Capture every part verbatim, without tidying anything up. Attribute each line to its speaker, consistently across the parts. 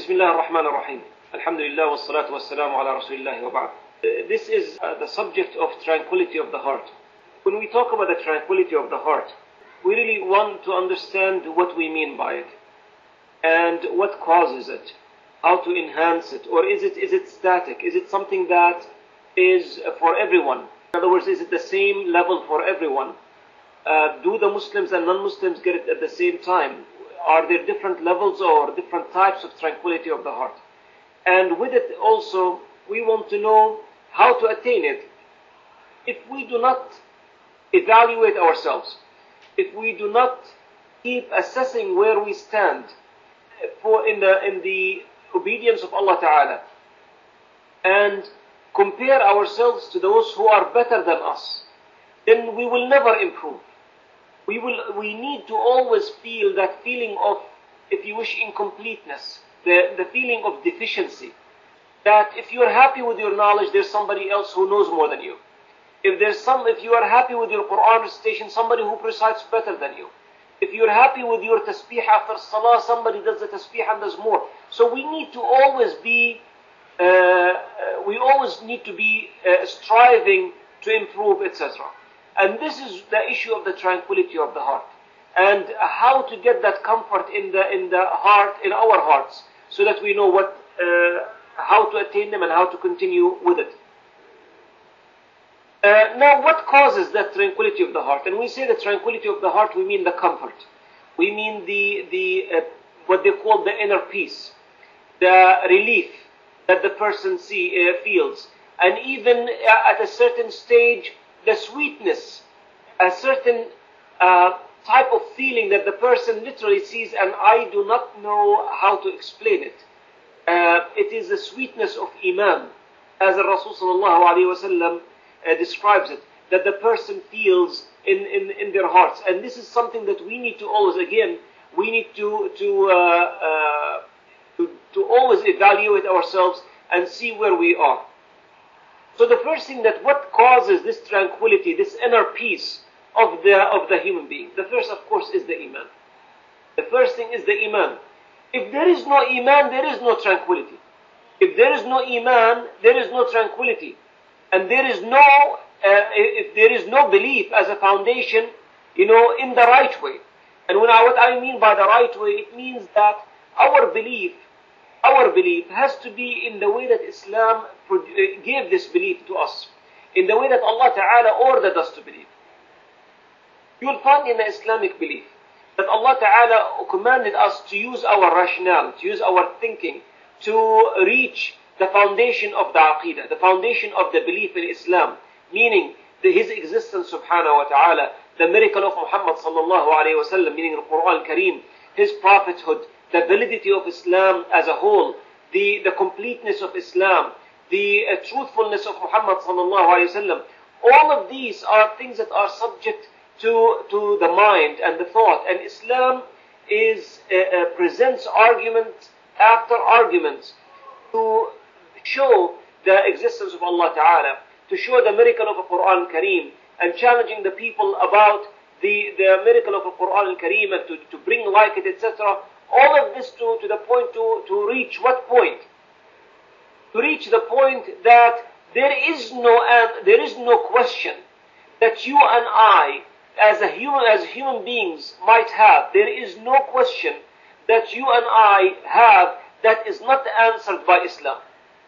Speaker 1: بسم الله الرحمن الرحيم. الحمد لله والصلاة والسلام على رسول الله وبعد. This is uh, the subject of tranquility of the heart. When we talk about the tranquility of the heart, we really want to understand what we mean by it and what causes it, how to enhance it, or is it is it static? Is it something that is for everyone? In other words, is it the same level for everyone? Uh, do the Muslims and non-Muslims get it at the same time? Are there different levels or different types of tranquility of the heart? And with it also, we want to know how to attain it. If we do not evaluate ourselves, if we do not keep assessing where we stand for in the in the obedience of Allah Ta'ala, and compare ourselves to those who are better than us, then we will never improve. We will. We need to always feel that feeling of, if you wish, incompleteness, the, the feeling of deficiency. That if you are happy with your knowledge, there's somebody else who knows more than you. If there's some, if you are happy with your Quran recitation, somebody who recites better than you. If you're happy with your tasbih after salah, somebody does the tasbih and does more. So we need to always be, uh, we always need to be uh, striving to improve, et cetera. And this is the issue of the tranquility of the heart, and how to get that comfort in the in the heart, in our hearts, so that we know what, uh, how to attain them and how to continue with it. Uh, now, what causes that tranquility of the heart? And we say the tranquility of the heart, we mean the comfort, we mean the the uh, what they call the inner peace, the relief that the person see uh, feels, and even uh, at a certain stage, the sweetness, a certain uh, type of feeling that the person literally sees, and I do not know how to explain it. Uh, it is the sweetness of Iman, as the Rasul sallallahu alaihi wasallam uh, describes it, that the person feels in, in, in their hearts. And this is something that we need to always, again, we need to to, uh, uh, to to always evaluate ourselves and see where we are. So the first thing, that what causes this tranquility, this inner peace of the of the human being, the first, of course, is the Iman. The first thing is the Iman. If there is no Iman, there is no tranquility. If there is no Iman, there is no tranquility. And there is no, uh, if there is no belief as a foundation, you know, in the right way. And when I, what I mean by the right way, it means that our belief, our belief has to be in the way that Islam gave this belief to us, in the way that Allah Ta'ala ordered us to believe. You will find in the Islamic belief that Allah Ta'ala commanded us to use our rationale, to use our thinking, to reach the foundation of the Aqidah, the foundation of the belief in Islam, meaning the, His existence subhanahu wa ta'ala, the miracle of Muhammad sallallahu alayhi wa sallam, meaning the Quran al-Kareem, His prophethood, the validity of Islam as a whole, the, the completeness of Islam, the uh, truthfulness of Muhammad sallallahu alayhi wa sallam. All of these are things that are subject to, to the mind and the thought. And Islam is uh, uh, presents argument after argument to show the existence of Allah Ta'ala, to show the miracle of the Quran Kareem, and challenging the people about the, the miracle of the Quran Kareem, and to, to bring like it, et cetera. All of this to, to the point to, to reach what point? To reach the point that there is no uh, there is no question that you and I, as a human as human beings, might have. There is no question that you and I have that is not answered by Islam,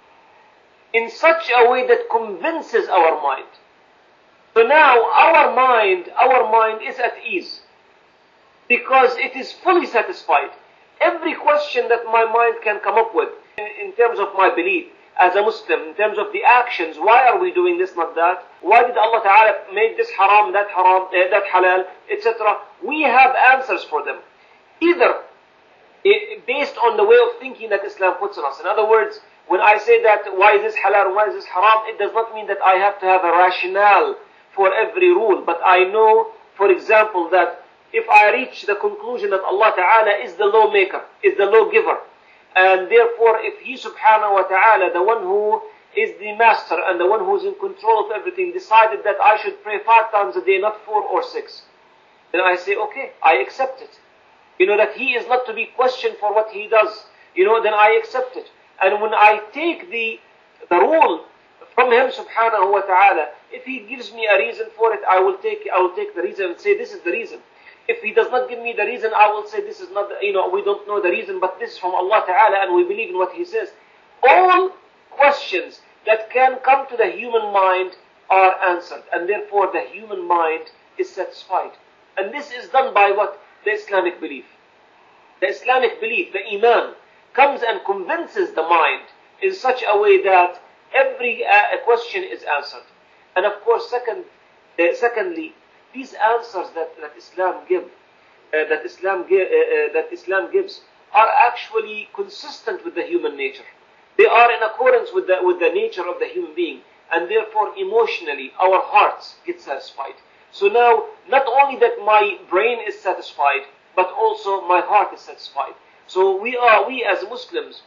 Speaker 1: in such a way that convinces our mind. So now our mind, our mind is at ease, because it is fully satisfied. Every question that my mind can come up with in, in terms of my belief as a Muslim, in terms of the actions, why are we doing this, not that? Why did Allah Ta'ala make this haram, that haram, uh, that halal, et cetera? We have answers for them, either based on the way of thinking that Islam puts on us. In other words, when I say that why is this halal, why is this haram, it does not mean that I have to have a rationale for every rule. But I know, for example, that if I reach the conclusion that Allah Ta'ala is the lawmaker, is the lawgiver, and therefore if He subhanahu wa ta'ala, the one who is the master and the one who is in control of everything, decided that I should pray five times a day, not four or six, then I say, okay, I accept it. You know, that He is not to be questioned for what He does. you know, then I accept it. And when I take the, the rule from him subhanahu wa ta'ala, if he gives me a reason for it, I will take, I will take the reason and say this is the reason. If he does not give me the reason, I will say this is not, the, you know, we don't know the reason, but this is from Allah ta'ala and we believe in what he says. All questions that can come to the human mind are answered, and therefore the human mind is satisfied. And this is done by what? The Islamic belief. The Islamic belief, the Iman, comes and convinces the mind in such a way that every uh, question is answered. And of course, second, uh, secondly, these answers that, that Islam give, uh, that Islam gi- uh, uh, that Islam gives, are actually consistent with the human nature. They are in accordance with the with the nature of the human being, and therefore emotionally our hearts get satisfied. So now, not only that my brain is satisfied, but also my heart is satisfied. So we are, we as Muslims,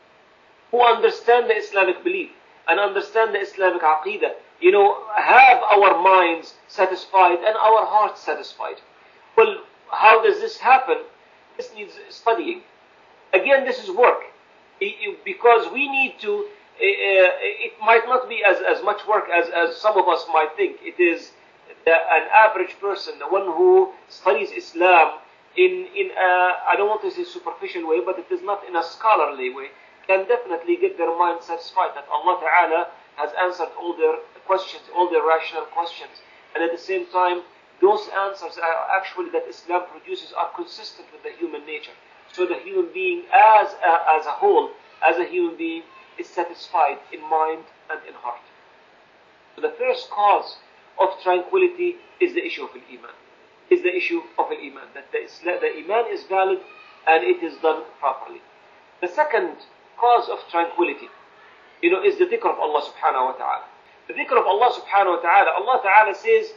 Speaker 1: who understand the Islamic belief and understand the Islamic aqidah, you know, have our minds satisfied and our hearts satisfied. Well, how does this happen? This needs studying. Again, this is work. Because we need to, uh, it might not be as, as much work as, as some of us might think. It is the, an average person, the one who studies Islam in, in a, I don't want to say superficial way, but it is not in a scholarly way, can definitely get their mind satisfied that Allah Ta'ala has answered all their questions, all their rational questions. And at the same time, those answers are actually that Islam produces are consistent with the human nature. So the human being as a, as a whole, as a human being, is satisfied in mind and in heart. So the first cause of tranquility is the issue of Al-Iman. Is the issue of Al-Iman. That the, Islam, the Iman is valid and it is done properly. The second cause of tranquility, you know, is the dhikr of Allah subhanahu wa ta'ala. The dhikr of Allah subhanahu wa ta'ala, Allah ta'ala says,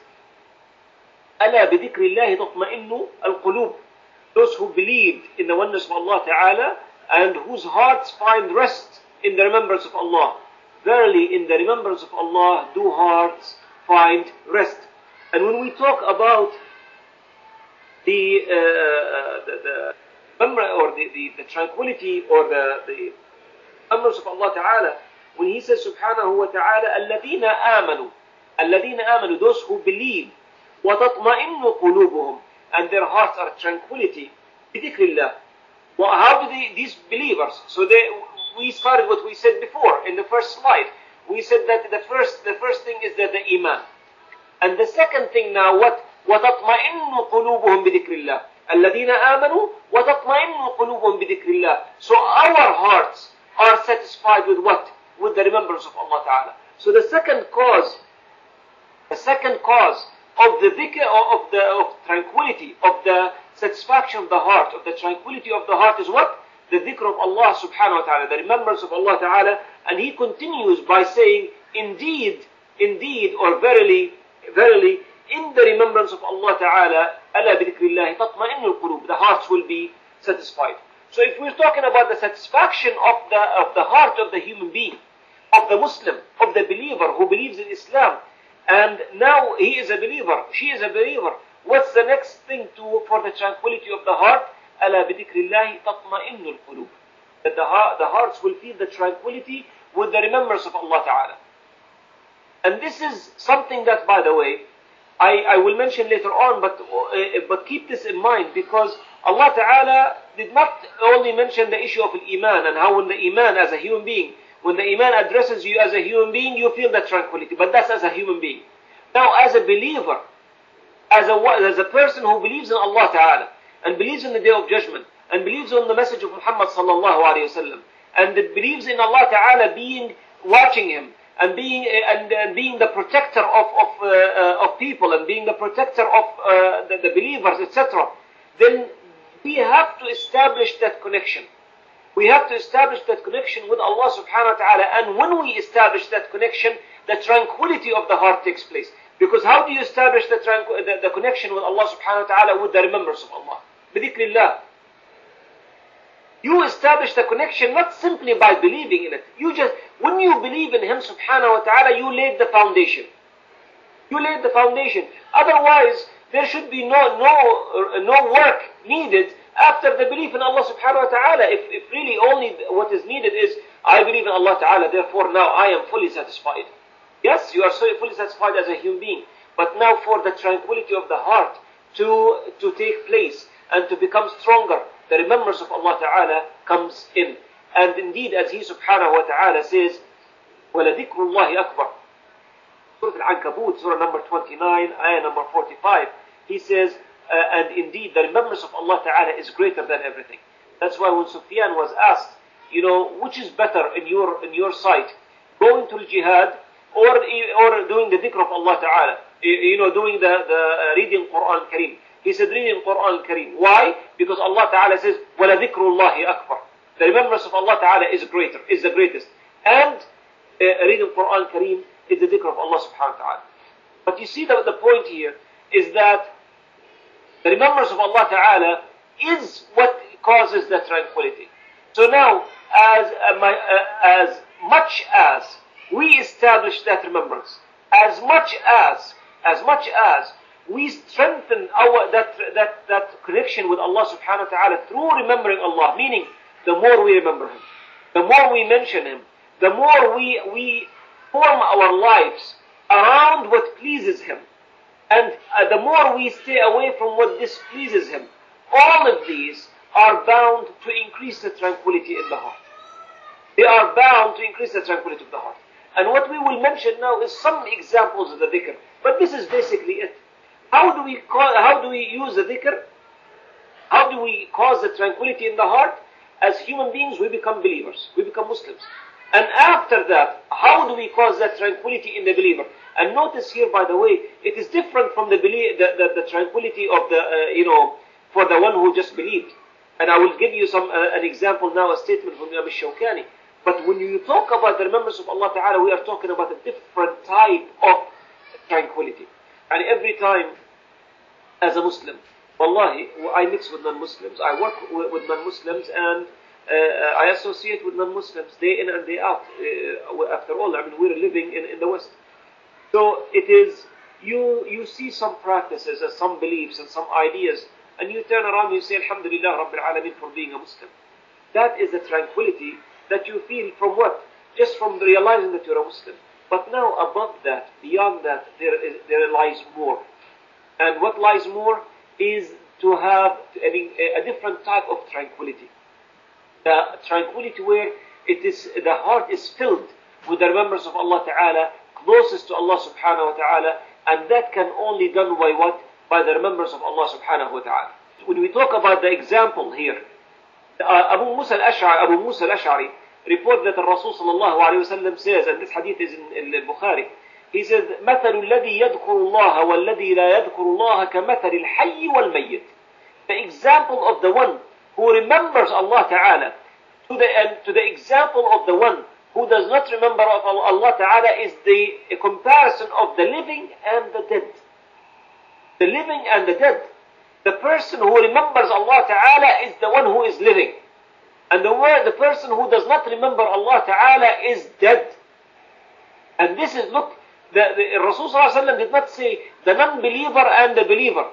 Speaker 1: أَلَا بِذِكْرِ اللَّهِ تَطْمَئِنُّ الْقُلُوبِ. Those who believed in the oneness of Allah Ta'ala and whose hearts find rest in the remembrance of Allah. Verily, in the remembrance of Allah do hearts find rest. And when we talk about the uh, the, the or the, the, the tranquility or the, the remembrance of Allah Ta'ala, when He says Subhanahu wa Ta'ala, الَّذِينَ آمَنُوا الَّذِينَ آمَنُوا, those who believe, وَتَطْمَئِنُّ قُلُوبُهُم, and their hearts are tranquility. بِذِكْرِ. Well, how do they, these believers? So they, we started what we said before in the first slide. We said that the first, the first thing is that the iman, and the second thing now, what? وَتَطْمَئِنُّ قُلُوبُهُم بِذِكْرِ اللَّهِ الَّذِينَ آمَنُوا وَتَطْمَئِنُّ قُلُوبُهُم بِذِكْرِ اللَّهِ. So our hearts are satisfied with what? With the remembrance of Allah Ta'ala. So the second cause, the second cause of the dhikr, of the of tranquility, of the satisfaction of the heart, of the tranquility of the heart is what? The dhikr of Allah subhanahu wa ta'ala, the remembrance of Allah ta'ala. And he continues by saying, indeed, indeed, or verily, verily, in the remembrance of Allah ta'ala, أَلَا بِذِكْرِ اللَّهِ تَطْمَئِنُّ الْقُلُوبِ, the hearts will be satisfied. So if we're talking about the satisfaction of the, of the heart of the human being, of the Muslim, of the believer who believes in Islam, and now he is a believer, she is a believer, what's the next thing to for the tranquility of the heart? أَلَا بِذِكْرِ اللَّهِ تَطْمَئِنُّ الْقُلُوبِ. That the, heart, the hearts will feel the tranquility with the remembrance of Allah Ta'ala. And this is something that, by the way, I, I will mention later on, but, uh, but keep this in mind, because Allah Ta'ala did not only mention the issue of Iman and how when the Iman as a human being, when the Iman addresses you as a human being, you feel that tranquility. But that's as a human being. Now, as a believer, as a, as a person who believes in Allah Ta'ala, and believes in the Day of Judgment, and believes in the message of Muhammad Sallallahu Alaihi Wasallam, and believes in Allah Ta'ala being, watching him, and being, and, and being the protector of, of, uh, uh, of people, and being the protector of uh, the, the believers, et cetera, then we have to establish that connection. We have to establish that connection with Allah subhanahu wa ta'ala. And when we establish that connection, the tranquility of the heart takes place. Because how do you establish the, tranqu- the, the connection with Allah subhanahu wa ta'ala? With the remembrance of Allah. Bidhikrillah. You establish the connection not simply by believing in it. You just, when you believe in Him subhanahu wa ta'ala, you laid the foundation. You laid the foundation. Otherwise, there should be no, no, no work needed after the belief in Allah subhanahu wa ta'ala. If, if really only what is needed is, I believe in Allah ta'ala, therefore now I am fully satisfied. Yes, you are so fully satisfied as a human being. But now for the tranquility of the heart to, to take place and to become stronger, the remembrance of Allah ta'ala comes in. And indeed, as He subhanahu wa ta'ala says, وَلَذِكْرُ اللَّهِ أَكْبَرُ. Surah Al-Ankabut, Surah number twenty-nine, ayah number forty-five, He says, uh, and indeed the remembrance of Allah ta'ala is greater than everything. That's why when Sufyan was asked, you know, which is better in your in your sight, going to the jihad or or doing the dhikr of Allah ta'ala, you know, doing the, the uh, reading Quran Kareem. He said reading Quran Kareem. Why? Because Allah ta'ala says, وَلَذِكْرُ اللَّهِ أَكْبَرُ. The remembrance of Allah ta'ala is greater, is the greatest. And uh, reading Quran Kareem is the dhikr of Allah subhanahu wa ta'ala. But you see that the point here is that the remembrance of Allah ta'ala is what causes the tranquility. So now, as, uh, my, uh, as much as we establish that remembrance, as much as, as much as we strengthen our, that, that, that connection with Allah subhanahu wa ta'ala through remembering Allah, meaning the more we remember Him, the more we mention Him, the more we, we form our lives around what pleases Him, and uh, the more we stay away from what displeases Him, all of these are bound to increase the tranquility in the heart. They are bound to increase the tranquility of the heart. And what we will mention now is some examples of the dhikr. But this is basically it. How do we call, how do we use the dhikr? How do we cause the tranquility in the heart? As human beings, we become believers. We become Muslims. And after that, how do we cause that tranquility in the believer? And notice here, by the way, it is different from the belie- the, the, the tranquility of the, uh, you know, for the one who just believed. And I will give you some uh, an example now, a statement from Imam Shawkani. But when you talk about the remembrance of Allah Ta'ala, we are talking about a different type of tranquility. And every time, as a Muslim, wallahi, I mix with non-Muslims, I work with, with non-Muslims, and uh, I associate with non-Muslims day in and day out. Uh, after all, I mean, we're living in, in the West. So it is, you you see some practices and some beliefs and some ideas, and you turn around and you say, Alhamdulillah Rabbil Alameen for being a Muslim. That is the tranquility that you feel from what? Just from realizing that you're a Muslim. But now above that, beyond that, there is, there lies more. And what lies more is to have a, a different type of tranquility. The tranquility where it is, the heart is filled with the remembrance of Allah Ta'ala, closest to Allah Subhanahu wa Ta'ala, and that can only done by what? By the remembrance of Allah Subhanahu wa Ta'ala. When we talk about the example here, uh, Abu Musa al-Ash'ari, Abu Musa al-Ash'ari report that the Rasul sallallahu alayhi wa sallam says, and this hadith is in, in Bukhari, he says, مَثَلُ الَّذِي يَذْكُرُ اللَّهَ وَالَّذِي لَا يَذْكُرُ اللَّهَ كَمَثَلِ الْحَيِّ وَالْمَيِّتِ. The example of the one who remembers Allah Ta'ala to the, and to the example of the one who does not remember of Allah Ta'ala is the a comparison of the living and the dead. The living and the dead. The person who remembers Allah Ta'ala is the one who is living. And the, word, the person who does not remember Allah Ta'ala is dead. And this is, look, the, the Rasul Sallallahu Alaihi Wasallam did not say the non-believer and the believer.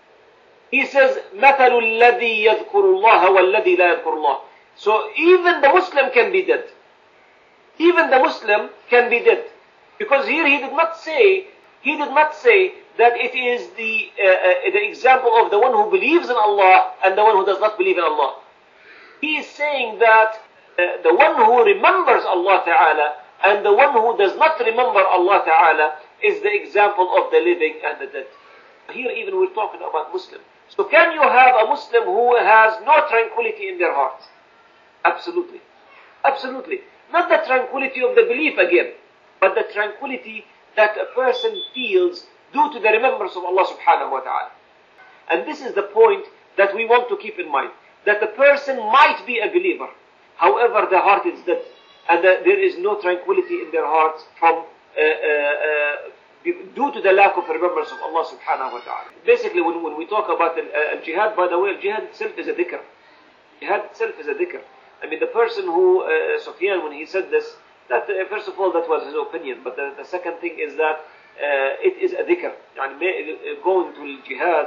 Speaker 1: He says, مَثَلُ الَّذِي يَذْكُرُ اللَّهَ وَالَّذِي لَا يَذْكُرُ اللَّهِ. So even the Muslim can be dead. Even the Muslim can be dead. Because here he did not say, he did not say that it is the, uh, uh, the example of the one who believes in Allah and the one who does not believe in Allah. He is saying that uh, the one who remembers Allah Ta'ala and the one who does not remember Allah Ta'ala is the example of the living and the dead. Here even we're talking about Muslim. So can you have a Muslim who has no tranquility in their hearts? Absolutely. Absolutely. Not the tranquility of the belief again, but the tranquility that a person feels due to the remembrance of Allah subhanahu wa ta'ala. And this is the point that we want to keep in mind. That the person might be a believer, however the heart is dead, and that there is no tranquility in their hearts from uh, uh, uh, due to the lack of remembrance of Allah subhanahu wa ta'ala. Basically, when, when we talk about uh, al-jihad, by the way, al-jihad itself is a dhikr. Jihad itself is a dhikr. I mean, the person who, uh, Sufyan, when he said this, that uh, first of all, that was his opinion. But the, the second thing is that uh, it is a dhikr. Yani, going to al-jihad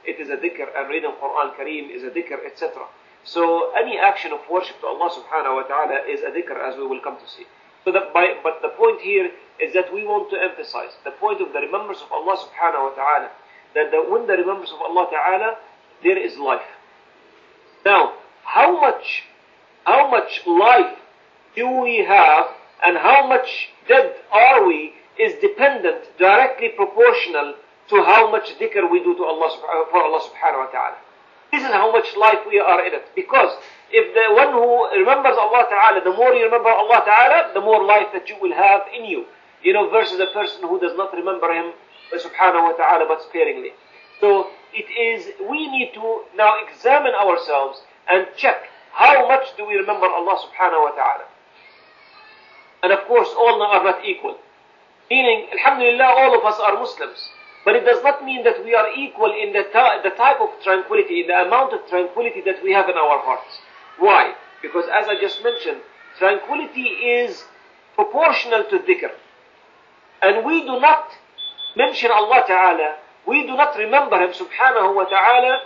Speaker 1: it is a dhikr, and reading Quran Kareem is a dhikr, et cetera. So any action of worship to Allah subhanahu wa ta'ala is a dhikr, as we will come to see. So that by, but the point here is that we want to emphasize the point of the remembrance of Allah subhanahu wa ta'ala, that the, when the remembrance of Allah ta'ala, there is life. Now, how much, how much life do we have and how much dead are we is dependent, directly proportional to how much dhikr we do to Allah for Allah subhanahu wa ta'ala. This is how much life we are in it. Because if the one who remembers Allah ta'ala, the more you remember Allah ta'ala, the more life that you will have in you. You know, versus a person who does not remember Him subhanahu wa ta'ala but sparingly. So it is, we need to now examine ourselves and check how much do we remember Allah subhanahu wa ta'ala. And of course, all are not equal. Meaning, alhamdulillah, all of us are Muslims. But it does not mean that we are equal in the, the type of tranquility, in the amount of tranquility that we have in our hearts. Why? Because as I just mentioned, tranquility is proportional to dhikr. And we do not mention Allah Ta'ala, we do not remember Him subhanahu wa ta'ala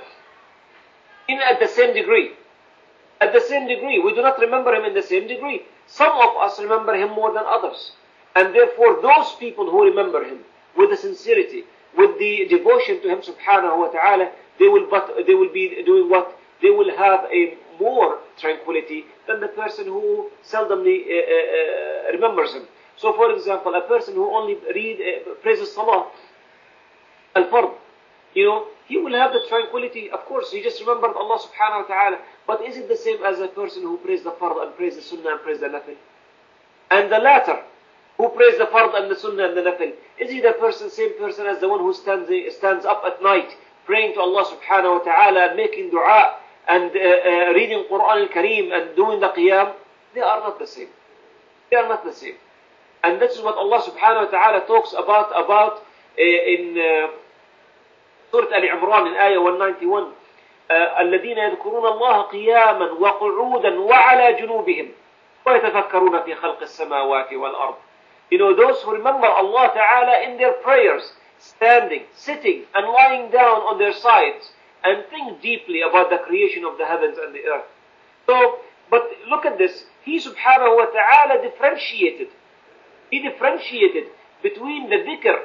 Speaker 1: in at the same degree. At the same degree. We do not remember Him in the same degree. Some of us remember Him more than others. And therefore those people who remember Him with the sincerity, with the devotion to Him subhanahu wa ta'ala, they will but they will be doing what? They will have a more tranquility than the person who seldomly uh, uh, remembers Him. So for example, a person who only read, uh, praises Salah, Al-Fard, you know, he will have the tranquility. Of course, he just remembered Allah subhanahu wa ta'ala. But is it the same as a person who prays the Fard and prays the Sunnah and prays the Nafil? And the latter, who prays the Fard and the Sunnah and the Nafil, is he the person, same person as the one who stands stands up at night praying to Allah subhanahu wa ta'ala and making dua and uh, uh, reading Quran al-Kareem and doing the Qiyam? They are not the same. They are not the same. And this is what Allah subhanahu wa ta'ala talks about about uh, in uh, Surah Al-Imran in Ayah one ninety-one. الذين يذكرون الله قياما وقعودا وعلى جنوبهم ويتفكرون في خلق السماوات والأرض. You know, those who remember Allah Ta'ala in their prayers, standing, sitting, and lying down on their sides, and think deeply about the creation of the heavens and the earth. So, but look at this. He subhanahu wa ta'ala differentiated. He differentiated between the dhikr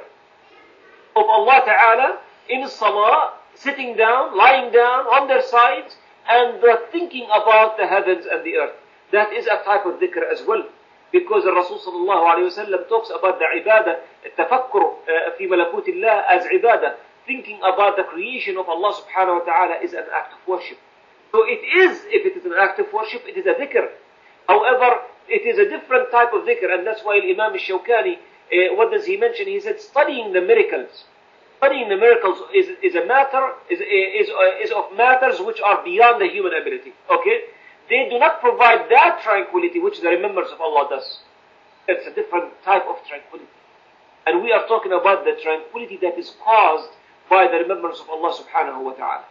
Speaker 1: of Allah Ta'ala in Salah, sitting down, lying down on their sides, and the thinking about the heavens and the earth. That is a type of dhikr as well. Because the Rasul sallallahu alayhi wa sallam talks about the ibadah, التفكر في ملكوت الله as ibadah. Thinking about the creation of Allah subhanahu wa ta'ala is an act of worship. So it is, if it is an act of worship, it is a dhikr. However, it is a different type of dhikr, and that's why Imam al-Shawkani, uh, what does he mention? He said, studying the miracles. Studying the miracles is, is a matter, is, is, is of matters which are beyond the human ability. Okay? They do not provide that tranquility which the remembrance of Allah does. It's a different type of tranquility. And we are talking about the tranquility that is caused by the remembrance of Allah subhanahu wa ta'ala.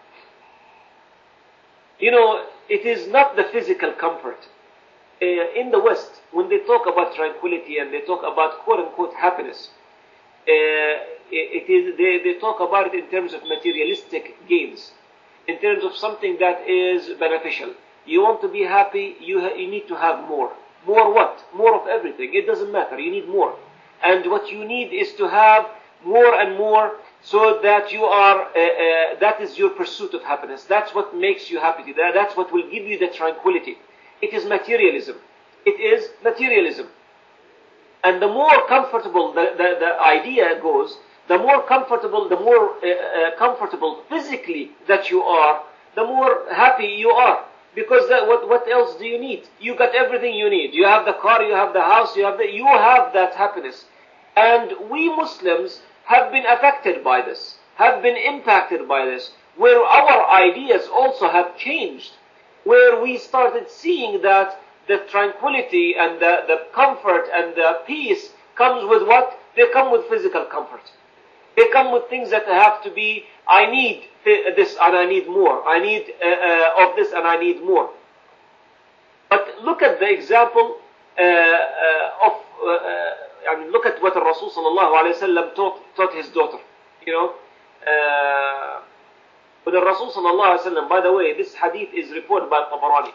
Speaker 1: You know, it is not the physical comfort. Uh, in the West, when they talk about tranquility and they talk about quote-unquote happiness, uh, it is they, they talk about it in terms of materialistic gains, in terms of something that is beneficial. You want to be happy, you, ha- you need to have more. More what? More of everything. It doesn't matter. You need more. And what you need is to have more and more so that you are, uh, uh, that is your pursuit of happiness. That's what makes you happy. That, that's what will give you the tranquility. It is materialism. It is materialism. And the more comfortable the, the, the idea goes, the more comfortable, the more uh, uh, comfortable physically that you are, the more happy you are. Because that, what, what else do you need? You got everything you need. You have the car, you have the house, you have the, you have that happiness. And we Muslims have been affected by this, have been impacted by this, where our ideas also have changed, where we started seeing that the tranquility and the, the comfort and the peace comes with what? They come with physical comfort. They come with things that have to be, I need this and I need more. I need uh, uh, of this and I need more. But look at the example uh, uh, of, uh, uh, I mean, look at what the Rasul sallallahu alayhi wa sallam taught, taught his daughter. You know, uh, When the Rasul sallallahu alayhi wa sallam, by the way, this hadith is reported by Tabarani.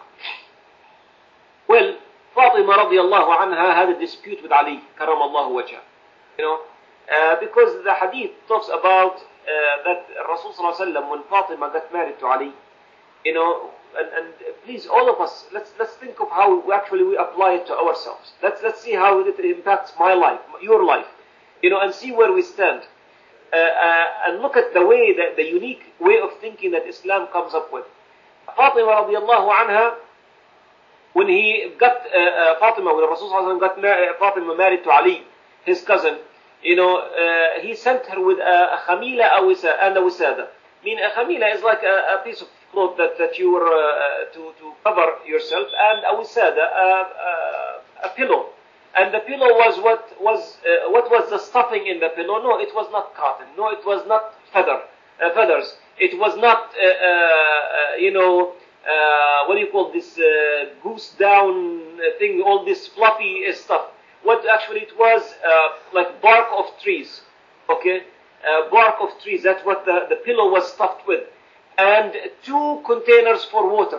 Speaker 1: Well, Fatima radiallahu anha had a dispute with Ali, karamallahu wajha. You know, uh, because the hadith talks about uh, that Rasul sallallahu alayhi wa sallam, when Fatima got married to Ali, you know, and, and please, all of us, let's let's think of how we actually we apply it to ourselves. Let's let's see how it impacts my life, your life, you know, and see where we stand. Uh, uh, and look at the way, that the unique way of thinking that Islam comes up with. Fatima radiallahu anha, when he got uh, uh, Fatima, when Rasul sallallahu alayhi wa sallam got mar- Fatima married to Ali, his cousin, you know, uh, he sent her with a, a khamila and a wisada. I mean, a khamila is like a, a piece of cloth that, that you were uh, to, to cover yourself, and a wisada, a, a, a pillow. And the pillow was what was uh, what was the stuffing in the pillow? No, it was not cotton. No, it was not feather uh, feathers. It was not uh, uh, you know uh, what do you call this uh, goose down thing? All this fluffy stuff. What actually it was uh, like bark of trees. Okay, uh, bark of trees. That's what the, the pillow was stuffed with, and two containers for water.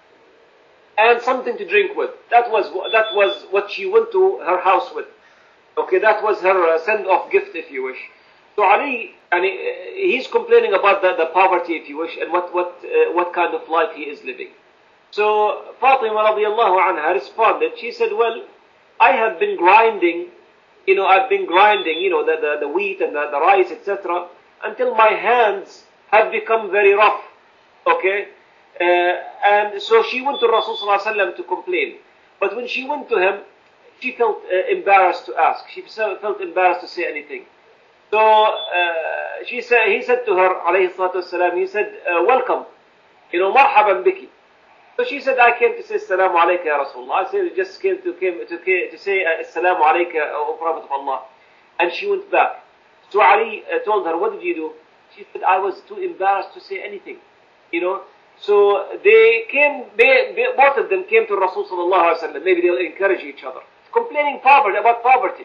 Speaker 1: And something to drink with. That was that was what she went to her house with. Okay, that was her uh, send-off gift, if you wish. So Ali, and he, he's complaining about the, the poverty, if you wish, and what what uh, what kind of life he is living. So Fatima radiallahu anha responded. She said, "Well, I have been grinding, you know, I've been grinding, you know, the the, the wheat and the, the rice, et cetera, until my hands have become very rough." Okay. Uh, and so she went to Rasul sallallahu alaihi wasallam to complain. But when she went to him, she felt uh, embarrassed to ask. She felt embarrassed to say anything. So uh, she said, he said to her, alayhi salatu wasalam, he said, uh, welcome, you know, marhaban biki. So she said, I came to say assalamu alayka ya Rasulullah. I said, I just came to, came to, to say uh, assalamu alayka, O Prophet of Allah. And she went back. So Ali uh, told her, what did you do? She said, I was too embarrassed to say anything, you know. So they came, they, they, both of them came to Rasul sallallahu alaihi wasallam. Maybe they'll encourage each other, complaining poverty about poverty.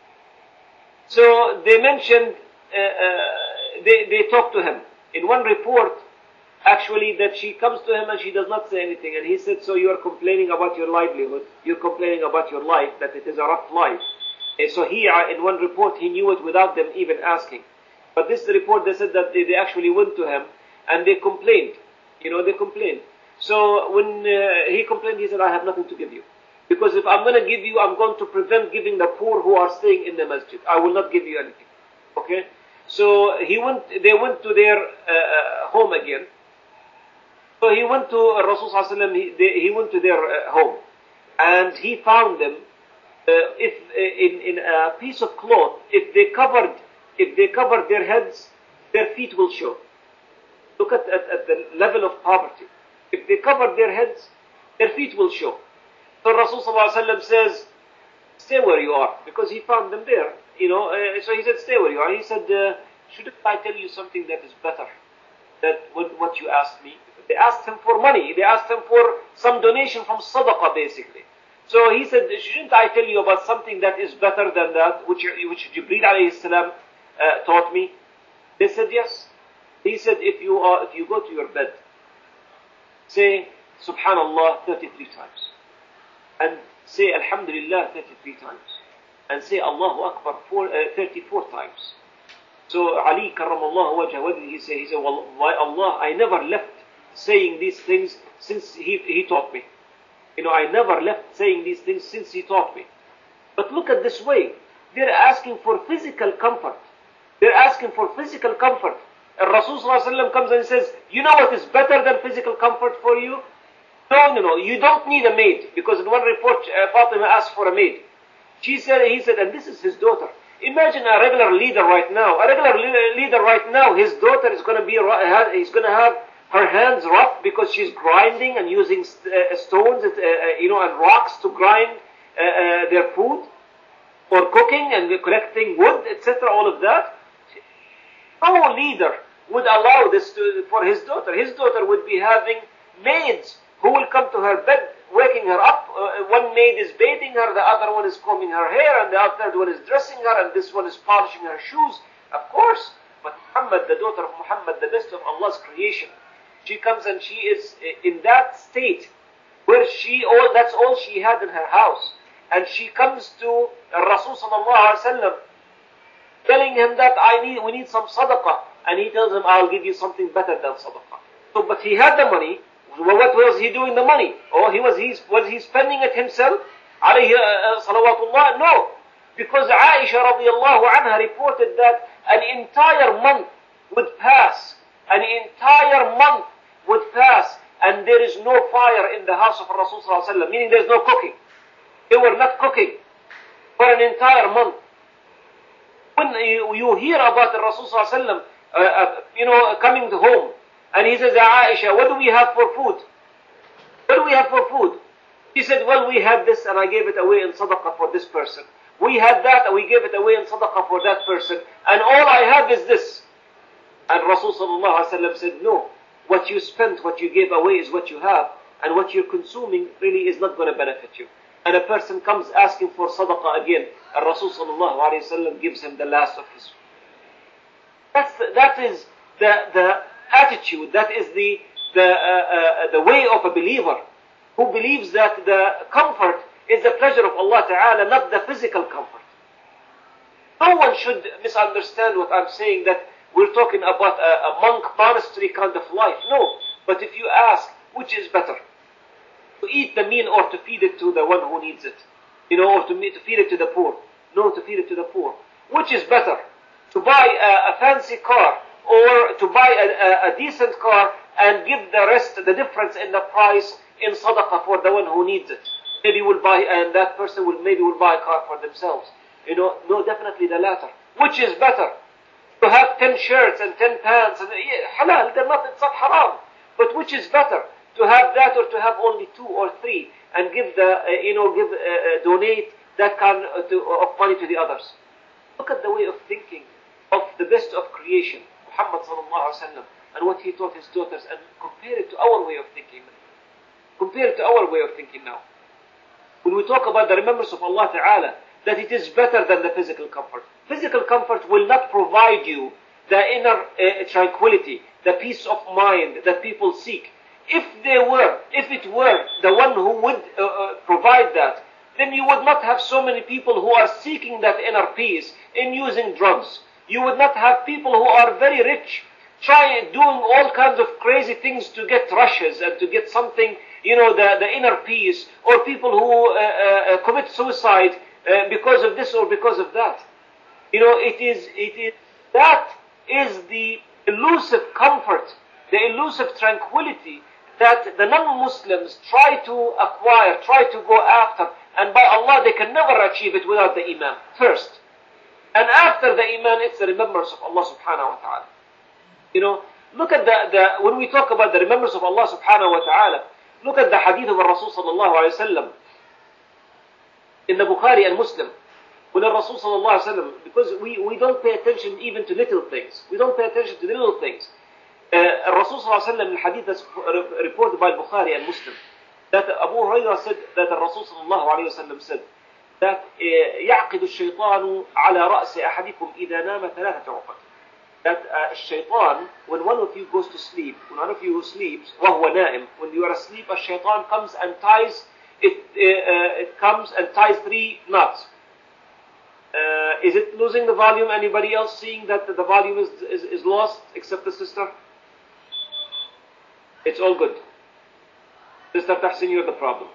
Speaker 1: So they mentioned, uh, uh, they they talked to him. In one report, actually, that she comes to him and she does not say anything, and he said, "So you are complaining about your livelihood? You're complaining about your life, that it is a rough life." And so he, in one report, he knew it without them even asking. But this report, they said that they, they actually went to him and they complained. You know, they complained. So when uh, he complained, he said, I have nothing to give you. Because if I'm going to give you, I'm going to prevent giving the poor who are staying in the masjid. I will not give you anything. Okay? So he went, they went to their uh, home again. So he went to uh, Rasul sallallahu alaihi wasallam, he, they, he went to their uh, home. And he found them, uh, if uh, in, in a piece of cloth, if they covered, if they covered their heads, their feet will show. Look at, at, at the level of poverty. If they cover their heads, their feet will show. So Rasul sallallahu alaihi wasallam says, stay where you are, because he found them there. You know, uh, so he said, stay where you are. He said, uh, shouldn't I tell you something that is better than what you asked me? They asked him for money. They asked him for some donation from sadaqah, basically. So he said, shouldn't I tell you about something that is better than that, which, which Jibreel alayhi salam uh, taught me? They said, yes. He said, if you are, if you go to your bed, say Subhanallah thirty-three times, and say Alhamdulillah thirty-three times, and say Allahu Akbar four, uh, thirty-four times. So Ali karramallahu wajha, what did he say? He said, well, by Allah, I never left saying these things since he he taught me. You know, I never left saying these things since he taught me. But look at this way. They're asking for physical comfort. They're asking for physical comfort. And Rasul sallallahu alaihi wasallam comes and says, you know what is better than physical comfort for you? No, no, no. You don't need a maid. Because in one report, uh, Fatima asked for a maid. She said, he said, and this is his daughter. Imagine a regular leader right now. A regular leader right now, his daughter is going to be, he's going to have her hands rough because she's grinding and using uh, stones, uh, you know, and rocks to grind uh, uh, their food, or cooking and collecting wood, et cetera. All of that. No leader would allow this to, for his daughter. His daughter would be having maids who will come to her bed, waking her up. Uh, one maid is bathing her, the other one is combing her hair, and the other one is dressing her, and this one is polishing her shoes. Of course. But Muhammad, the daughter of Muhammad, the best of Allah's creation, she comes and she is in that state where she, all, that's all she had in her house. And she comes to Rasul sallallahu alaihi wasallam, telling him that I need, we need some sadaqah. And he tells him, I'll give you something better than sadaqah. So, but he had the money. What was he doing the money? Oh, he was, he, was he spending it himself? Alayhi uh, salawatullah? No. Because Aisha radiallahu anha reported that an entire month would pass. An entire month would pass. And there is no fire in the house of Rasul sallallahu alaihi wasallam. Meaning there is no cooking. They were not cooking for an entire month. When you, you hear about the Rasul sallallahu alaihi wasallam, uh, uh, you know, coming home, and he says, Aisha, what do we have for food? What do we have for food? He said, well, we had this and I gave it away in sadaqah for this person. We had that and we gave it away in sadaqah for that person. And all I have is this. And Rasul sallallahu alaihi wasallam said, no. What you spent, what you gave away is what you have. And what you're consuming really is not going to benefit you. And a person comes asking for sadaqah again. And Rasul sallallahu alaihi wasallam gives him the last of his. That's the, that is the, the attitude. That is the, the, uh, uh, the way of a believer who believes that the comfort is the pleasure of Allah Ta'ala, not the physical comfort. No one should misunderstand what I'm saying, that we're talking about a, a monk monastery kind of life. No. But if you ask, which is better? To eat the meal or to feed it to the one who needs it? You know, or to, to feed it to the poor? No, to feed it to the poor. Which is better? To buy a, a fancy car or to buy a, a, a decent car and give the rest, the difference in the price in sadaqah for the one who needs it? Maybe will buy, and that person will maybe will buy a car for themselves. You know, no, definitely the latter. Which is better? To have ten shirts and ten pants and yeah, halal, they're not, it's not haram. But which is better? To have that or to have only two or three and give the, uh, you know, give, uh, uh, donate that kind of, to, of money to the others. Look at the way of thinking of the best of creation, Muhammad sallallahu alaihi wasallam, and what he taught his daughters, and compare it to our way of thinking. Compare it to our way of thinking now. When we talk about the remembrance of Allah Ta'ala, that it is better than the physical comfort. Physical comfort will not provide you the inner uh, tranquility, the peace of mind that people seek. If they were, if it were the one who would uh, uh, provide that, then you would not have so many people who are seeking that inner peace in using drugs. You would not have people who are very rich trying, doing all kinds of crazy things to get rushes and to get something, you know, the, the inner peace, or people who uh, uh, commit suicide uh, because of this or because of that. You know, it is, it is, that is the elusive comfort, the elusive tranquility that the non-Muslims try to acquire, try to go after, and by Allah they can never achieve it without the Iman first. And after the Iman, it's the remembrance of Allah subhanahu wa ta'ala. You know, look at the, the, when we talk about the remembrance of Allah subhanahu wa ta'ala, look at the hadith of Rasul sallallahu alayhi wa sallam in the Bukhari and Muslim. When the Rasul sallallahu alayhi wa sallam, because we, we don't pay attention even to little things. We don't pay attention to the little things. Uh, Rasul sallallahu alayhi wa sallam, in the hadith that's reported by Bukhari and Muslim, that Abu Hurairah said, that the Rasul sallallahu alayhi wa sallam said, that يعقد الشيطان على رأس أحدكم إذا نام ثلاثة عقد. That uh, shaitan, when one of you goes to sleep, when one of you sleeps, وهو نائم, when you are asleep, a shaitan comes and ties, it, uh, it comes and ties three knots. Uh, is it losing the volume? Anybody else seeing that the volume is, is, is lost except the sister? It's all good. Sister Tahsin, you're the problem.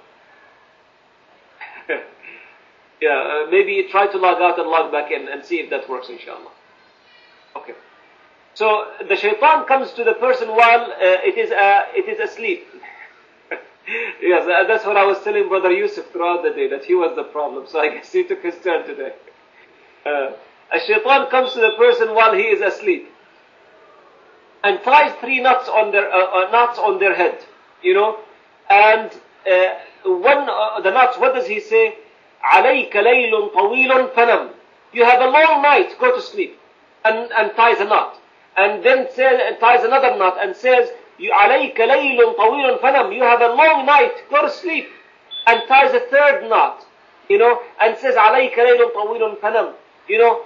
Speaker 1: Yeah, uh, maybe try to log out and log back in and see if that works, inshallah. Okay. So the shaitan comes to the person while uh, it is uh, it is asleep. Yes, uh, that's what I was telling Brother Yusuf throughout the day, that he was the problem. So I guess he took his turn today. Uh, a shaitan comes to the person while he is asleep and ties three knots on their uh, uh, knots on their head, you know, and uh, one uh, the knots. What does he say? عليك ليل طويل فنم. You have a long night, go to sleep, and and ties a knot, and then says and ties another knot and says, you عليك ليل طويل فنم. You have a long night, go to sleep, and ties a third knot, you know, and says عليك ليل طويل فنم. You know,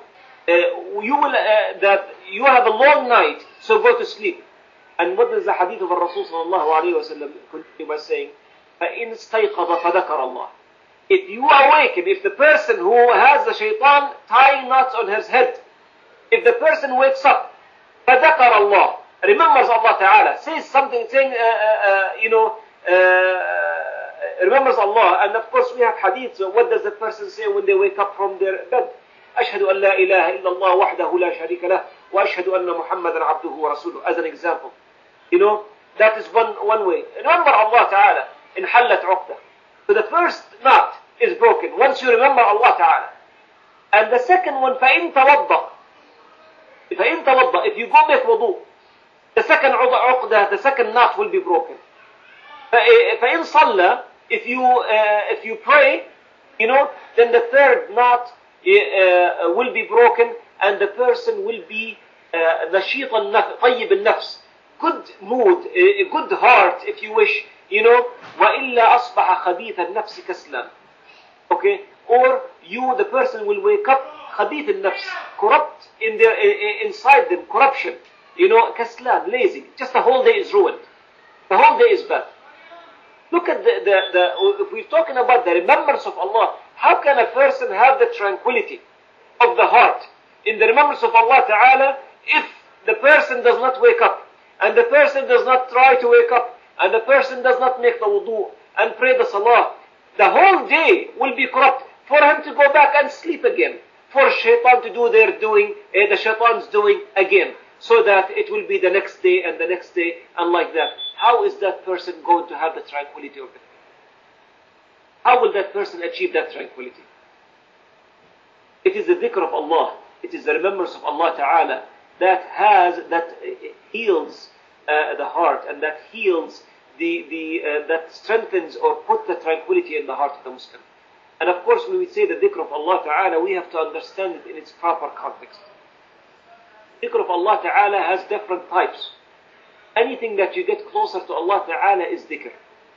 Speaker 1: you will uh, that you have a long night, so go to sleep. And what is the hadith of Rasul sallallahu alayhi wa sallam continue by saying, فَإِنْ اسْتَيْقَظَ فَذَكَرَ اللَّهِ. If you awaken, if the person who has the shaitan tying knots on his head, if the person wakes up, فَذَكَرَ اللَّهِ, remembers Allah Ta'ala, says something, saying, uh, uh, uh, you know, uh, remembers Allah. And of course we have hadith, so what does the person say when they wake up from their bed? أشهد أن لا إله إلا الله وحده لا شريك له وأشهد أن محمدا عبده ورسوله, as an example. You know, that is one, one way. Remember Allah Ta'ala, in حلت عقدة. So the first knot is broken once you remember Allah Ta'ala. And the second one, فَإِن تَوَضَّأ. فَإِن تَوَضَّأ, if you go make wudu, the second عقدة, the second knot will be broken. فَإِن صَلَّى, if you, uh, if you pray, you know, then the third knot uh, will be broken, and the person will be نشيط النفس, طيب النفس, good mood, a good heart, if you wish, you know. وَإِلَّا أَصْبَحَ خَبِيثَ النَّفْسِ كَسْلًا. Okay, or you, the person will wake up خبيث النفس, corrupt in their, inside them, corruption, you know, كسلان, lazy. Just the whole day is ruined. The whole day is bad. Look at the, the, the, if we're talking about the remembrance of Allah, how can a person have the tranquility of the heart in the remembrance of Allah Ta'ala if the person does not wake up, and the person does not try to wake up, and the person does not make the wudu and pray the salah? The whole day will be corrupt for him to go back and sleep again, for shaitan to do their doing, eh, the shaitan's doing again, so that it will be the next day and the next day and like that. How is that person going to have the tranquility of it? How will that person achieve that tranquility? It is the dhikr of Allah, it is the remembrance of Allah Ta'ala that has, that heals uh, the heart, and that heals the, the uh, that strengthens or put the tranquility in the heart of the Muslim. And of course, when we say the dhikr of Allah Ta'ala, we have to understand it in its proper context. Dhikr of Allah Ta'ala has different types. Anything that you get closer to Allah Ta'ala is dhikr.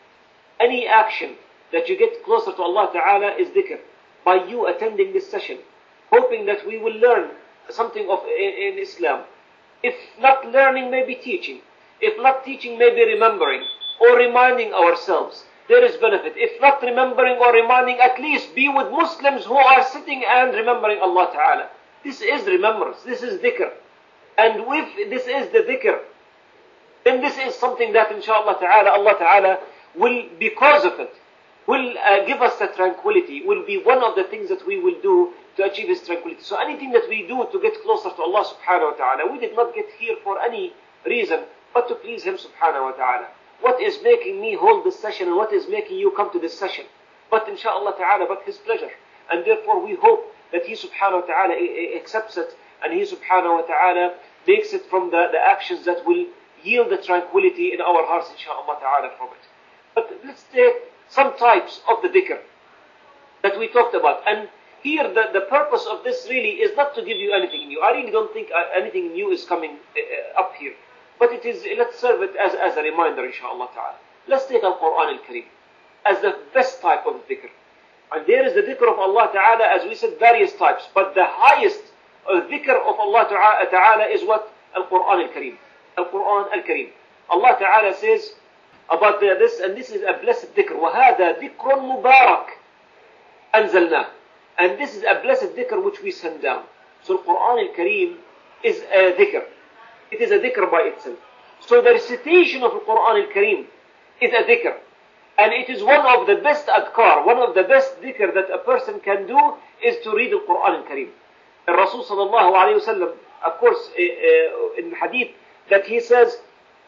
Speaker 1: Any action that you get closer to Allah Ta'ala is dhikr. By you attending this session, hoping that we will learn something of in, in Islam. If not learning, maybe teaching. If not teaching, maybe remembering or reminding ourselves. There is benefit. If not remembering or reminding, at least be with Muslims who are sitting and remembering Allah Ta'ala. This is remembrance. This is dhikr. And if this is the dhikr, then this is something that inshaAllah Ta'ala, Allah Ta'ala will, because of it, will uh, give us the tranquility, will be one of the things that we will do to achieve His tranquility. So anything that we do to get closer to Allah Subhanahu Wa Ta'ala, we did not get here for any reason but to please Him Subhanahu Wa Ta'ala. What is making me hold this session, and what is making you come to this session? But inshaAllah Ta'ala, but His pleasure. And therefore we hope that He Subhanahu Wa Ta'ala accepts it, and He Subhanahu Wa Ta'ala makes it from the, the actions that will yield the tranquility in our hearts, inshaAllah Ta'ala, from it. But let's take some types of the dhikr that we talked about. And here the, the purpose of this really is not to give you anything new. I really don't think anything new is coming uh, up here. But it is, let's serve it as, as a reminder, inshaAllah Ta'ala. Let's take Al-Quran Al-Kareem as the best type of dhikr. And there is the dhikr of Allah Ta'ala, as we said, various types. But the highest uh, dhikr of Allah Ta'ala is what? Al-Quran Al-Kareem. Al-Quran Al-Kareem. Allah Ta'ala says about the, this, and this is a blessed dhikr. وَهَذَا ذِكْرٌ مُبَارَكٌ أَنزَلْنَاهُ. And this is a blessed dhikr which we send down. So Al-Quran Al-Kareem is a dhikr. It is a dhikr by itself. So the recitation of Al-Quran Al-Kareem is a dhikr. And it is one of the best adhkar, one of the best dhikr that a person can do is to read Al-Quran Al-Kareem. The Rasul sallallahu alayhi wa sallam, of course, uh, uh, in hadith, that he says,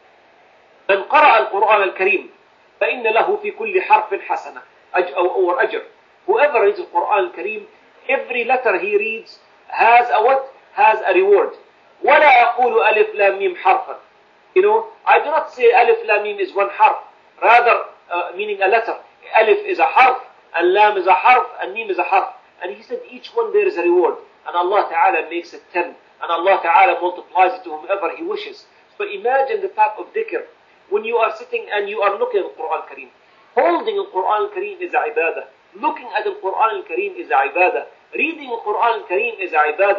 Speaker 1: من قرأ القرآن الكريم فإن له في كل حرف حسنة أو أجر. Whoever reads the Quran Al-Kareem, every letter he reads has a what? Has a reward. ولا أقول ألف لام ميم حرفا. You know, I do not say ألف لام ميم is one harf. Rather, uh, meaning a letter. Alif is a harf, and lam is a harf, and mim is a harf. And he said each one there is a reward. And Allah Ta'ala makes it ten. And Allah Ta'ala multiplies it to whomever He wishes. So imagine the type of dhikr when you are sitting and you are looking at the Quran Al-Kareem. Holding the Quran Al-Kareem is a ibadah. Looking at the Quran Al-Kareem is a ibadah. Reading the Quran Al-Kareem is a ibadah.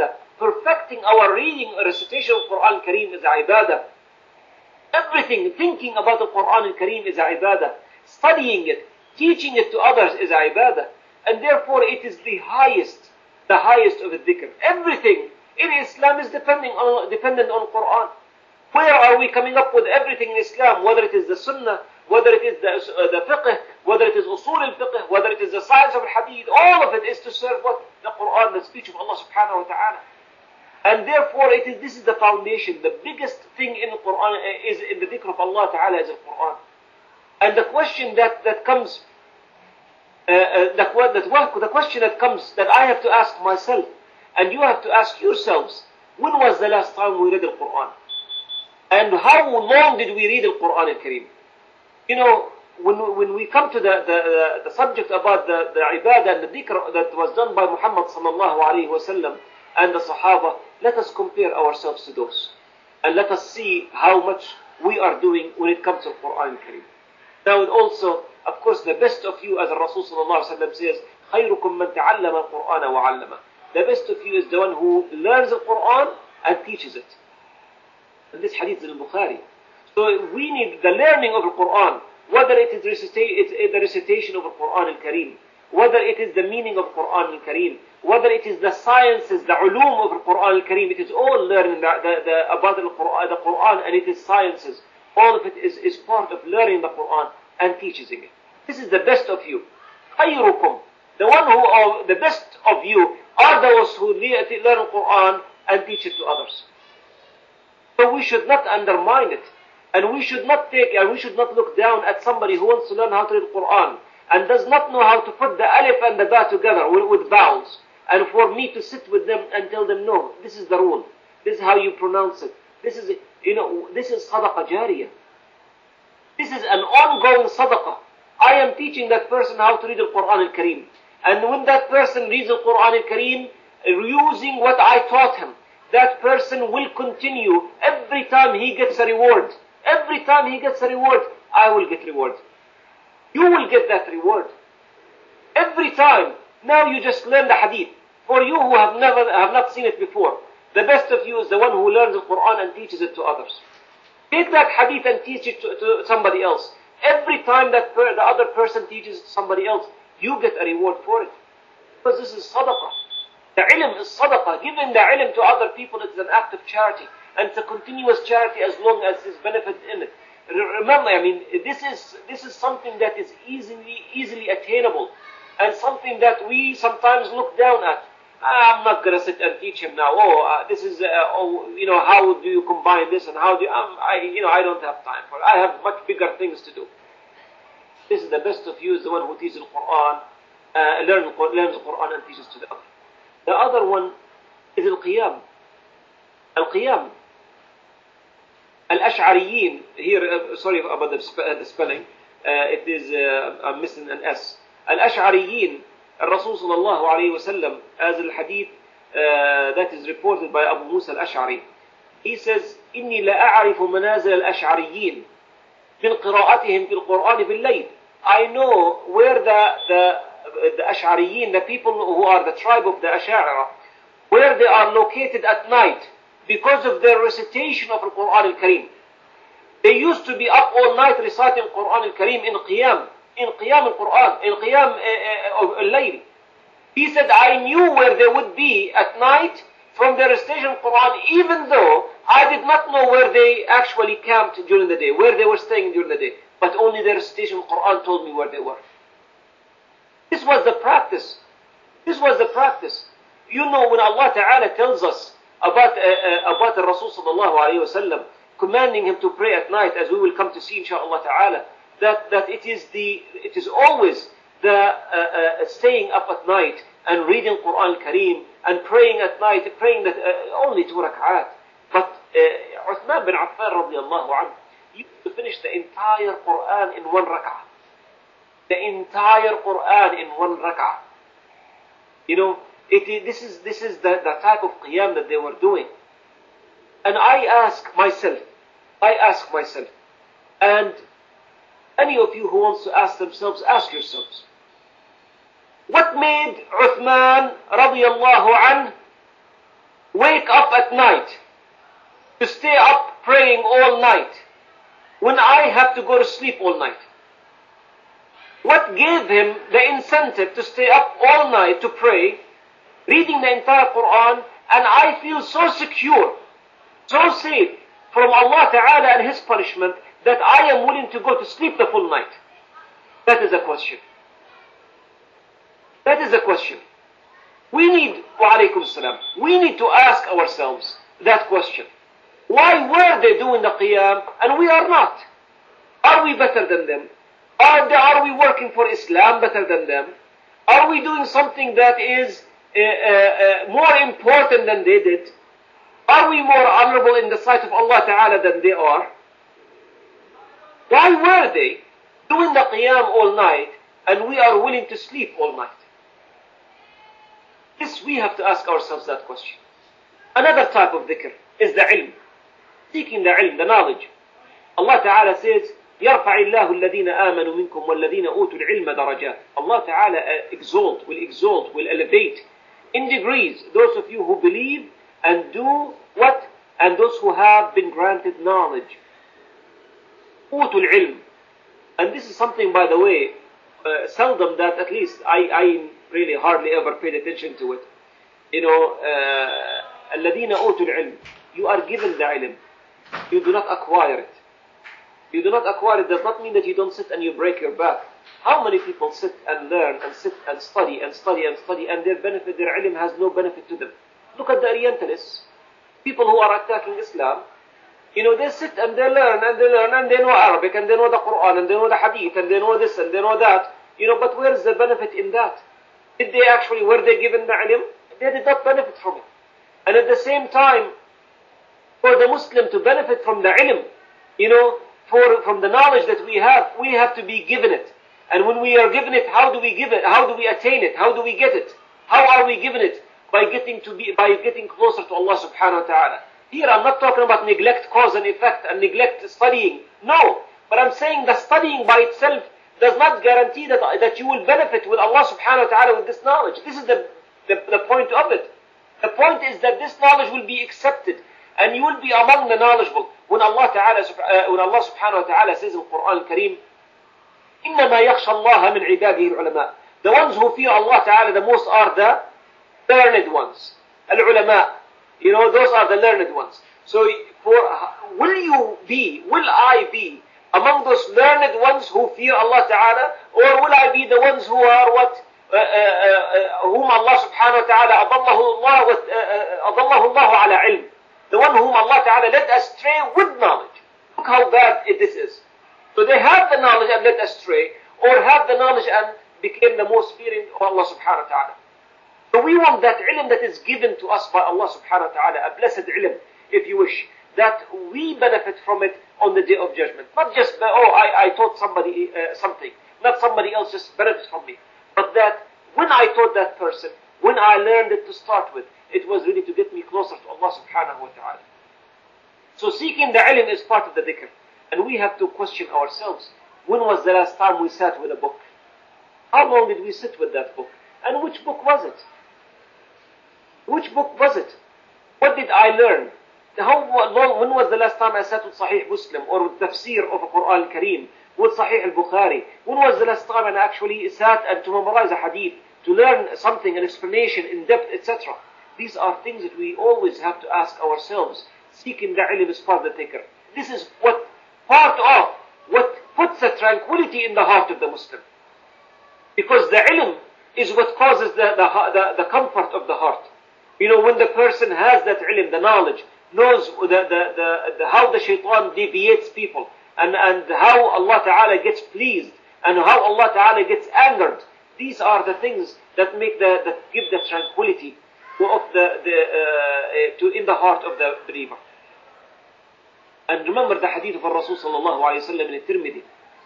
Speaker 1: perfecting our reading or recitation of Quran Kareem is a ibadah. Everything, thinking about the Quran Kareem is a ibadah. Studying it, teaching it to others is a ibadah. And therefore it is the highest, the highest of the dhikr. Everything in Islam is depending on, dependent on Quran. Where are we coming up with everything in Islam? Whether it is the Sunnah, whether it is the, uh, the fiqh, whether it is usul al-fiqh, whether it is the science of al-hadith, all of it is to serve what? The Quran, the speech of Allah subhanahu wa ta'ala. And therefore it is, this is the foundation. The biggest thing in the Quran is in the dhikr of Allah ta'ala is the Quran. And the question that, that comes, uh, uh, the, the, the question that comes, that I have to ask myself, and you have to ask yourselves, when was the last time we read the Quran? And how long did we read the Quran al-Kareem? You know, when, when we come to the, the, the subject about the, the ibadah and the dhikr that was done by Muhammad sallallahu alayhi wa sallam and the Sahaba, let us compare ourselves to those. And let us see how much we are doing when it comes to the Quran al-Kareem. Now, and also, of course, the best of you, as the Rasul sallallahu alayhi wa sallam says, خَيْرُكُمْ مَنْ تَعَلَّمَ الْقُرْآنَ وَعَلَّمَ. The best of you is the one who learns the Quran and teaches it. And this hadith is in Bukhari. So we need the learning of the Quran, whether it is recita- it's the recitation of the Quran al-Kareem, whether it is the meaning of Quran al-Kareem, whether it is the sciences, the ulum of the Quran al-Kareem, it is all learning the, the, the, about the Quran, the Quran and it is sciences. All of it is, is part of learning the Quran and teaching it. This is the best of you. خيركم, the one who are the best of you are those who learn the Quran and teach it to others. So we should not undermine it. And we should not take, and we should not look down at somebody who wants to learn how to read the Quran and does not know how to put the alif and the ba together with, with vowels. And for me to sit with them and tell them, no, this is the rule. This is how you pronounce it. This is, you know, this is sadaqah jariyah. This is an ongoing sadaqah. I am teaching that person how to read the Quran al-Kareem. And when that person reads the Quran al-Kareem, using what I taught him, that person will continue every time he gets a reward. Every time he gets a reward, I will get reward. You will get that reward. Every time. Now you just learn the hadith. For you who have never, have not seen it before, the best of you is the one who learns the Quran and teaches it to others. Take that hadith and teach it to, to somebody else. Every time that per, the other person teaches it to somebody else, you get a reward for it. Because this is sadaqah. The ilm is sadaqah. Giving the ilm to other people is an act of charity. And it's a continuous charity as long as there's benefit in it. Remember, I mean, this is this is something that is easily easily attainable, and something that we sometimes look down at. I'm not going to sit and teach him now. Oh, uh, this is, uh, oh, you know, how do you combine this and how do you, um, I, you know, I don't have time for it. I have much bigger things to do. This is the best of you, is the one who teaches the Quran, uh, learns, learns the Quran and teaches to the other. The other one is al-Qiyam. Al-Qiyam. Al-Ash'ariyin, here, uh, sorry about the, sp- uh, the spelling, uh, it is, uh, I'm missing an S. Al-Ash'ariyin, Rasul sallallahu alayhi wa sallam, as al-hadith uh, that is reported by Abu Musa al-Ash'ari, he says, إِنِّي لَأَعْرِفُ مَنَازِلَ الْأَشْعَرِيِّينَ مِنْ قِرَاءَتِهِمْ فِي الْقُرْآنِ بِاللَّيْلِ. I know where the, the, the Ash'ariyin, the people who are the tribe of the Ash'ara, where they are located at night, because of their recitation of the Quran al-Kareem. They used to be up all night reciting Quran al-Kareem in Qiyam, in Qiyam al-Quran, in Qiyam uh, al-Layl. He said, I knew where they would be at night from their recitation of Quran, even though I did not know where they actually camped during the day, where they were staying during the day. But only their recitation of Quran told me where they were. This was the practice. This was the practice. You know, when Allah Ta'ala tells us about uh, uh, about the Rasul sallallahu alayhi wa sallam, commanding him to pray at night, as we will come to see inshaAllah ta'ala, that, that it is the it is always the uh, uh, staying up at night and reading Quran al-Kareem and praying at night, praying that uh, only two rak'at. But uh, Uthman bin Affan radiallahu anhu used to finish the entire Quran in one rak'ah. The entire Quran in one rak'ah. You know, It is, this is this is the, the type of qiyam that they were doing. And I ask myself, I ask myself, and any of you who wants to ask themselves, ask yourselves, what made Uthman radiallahu anhu wake up at night to stay up praying all night when I have to go to sleep all night? What gave him the incentive to stay up all night to pray, reading the entire Quran, and I feel so secure, so safe from Allah Ta'ala and His punishment that I am willing to go to sleep the full night? That is a question. That is a question. We need, wa alaykum salam, we need to ask ourselves that question. Why were they doing the qiyam and we are not? Are we better than them? Are, they, are we working for Islam better than them? Are we doing something that is uh, uh, uh, more important than they did? Are we more honorable in the sight of Allah Ta'ala than they are? Why were they doing the qiyam all night and we are willing to sleep all night? Yes, we have to ask ourselves that question. Another type of dhikr is the ilm. Seeking the ilm, the knowledge. Allah Ta'ala says, يرفع الله الذين آمنوا منكم والذين أوتوا العلم درجات. Allah Ta'ala exalt, will exalt, will elevate in degrees those of you who believe and do what? And those who have been granted knowledge. أوتوا العلم. And this is something, by the way, uh, seldom that at least I, I really hardly ever paid attention to it. You know, uh, الذين أوتوا العلم. You are given the ilm. You do not acquire it. You do not acquire it does not mean that you don't sit and you break your back. How many people sit and learn and sit and study and study and study and their benefit, their ilm has no benefit to them? Look at the Orientalists, people who are attacking Islam. You know, they sit and they learn and they learn and they know Arabic and they know the Quran and they know the Hadith and they know this and they know that. You know, but where is the benefit in that? Did they actually, were they given the ilm? They did not benefit from it. And at the same time, for the Muslim to benefit from the ilm, you know, for, from the knowledge that we have, we have to be given it. And when we are given it, how do we give it? How do we attain it? How do we get it? How are we given it? By getting to be, by getting closer to Allah subhanahu wa ta'ala. Here I'm not talking about neglect, cause and effect, and neglect studying. No. But I'm saying the studying by itself does not guarantee that, that you will benefit with Allah subhanahu wa ta'ala with this knowledge. This is the, the, the point of it. The point is that this knowledge will be accepted. And you will be among the knowledgeable. When Allah Ta'ala, uh, when Allah subhanahu wa ta'ala says in the Quran al-Kareem, إِنَّمَا يَخْشَى اللَّهَ مِنْ عِبَادِهِ الْعُلَمَاء. The ones who fear Allah Ta'ala the most are the learned ones. Al-ulama. You know, those are the learned ones. So, for, will you be, will I be among those learned ones who fear Allah Ta'ala? Or will I be the ones who are what? Uh, uh, uh, whom Allah subhanahu wa ta'ala أضله الله أضله الله على علم. The one whom Allah Ta'ala led astray with knowledge. Look how bad it, this is. So they have the knowledge and led astray, or have the knowledge and became the most fearing of Allah Subhanahu Wa Ta'ala. So we want that ilm that is given to us by Allah Subhanahu Wa Ta'ala, a blessed ilm, if you wish, that we benefit from it on the Day of Judgment. Not just, oh, I, I taught somebody uh, something, not somebody else just benefits from me, but that when I taught that person, when I learned it to start with, it was really to get me closer to Allah subhanahu wa ta'ala. So seeking the ilm is part of the dhikr. And we have to question ourselves, when was the last time we sat with a book? How long did we sit with that book? And which book was it? Which book was it? What did I learn? How long, when was the last time I sat with Sahih Muslim or with tafsir of a Quran al-Kareem, with Sahih al-Bukhari? When was the last time I actually sat and to memorize a hadith, to learn something, an explanation in depth, et cetera? These are things that we always have to ask ourselves. Seeking the ilm is part of the dhikr. This is what part of what puts the tranquility in the heart of the Muslim. Because the ilm is what causes the, the, the, the comfort of the heart. You know, when the person has that ilm, the knowledge, knows the, the, the, the, how the shaitan deviates people, and, and how Allah Ta'ala gets pleased, and how Allah Ta'ala gets angered. These are the things that make the, that give the tranquility of the, the uh, to in the heart of the believer. And remember the hadith of Rasul sallallahu alayhi wa sallam in Tirmidhi.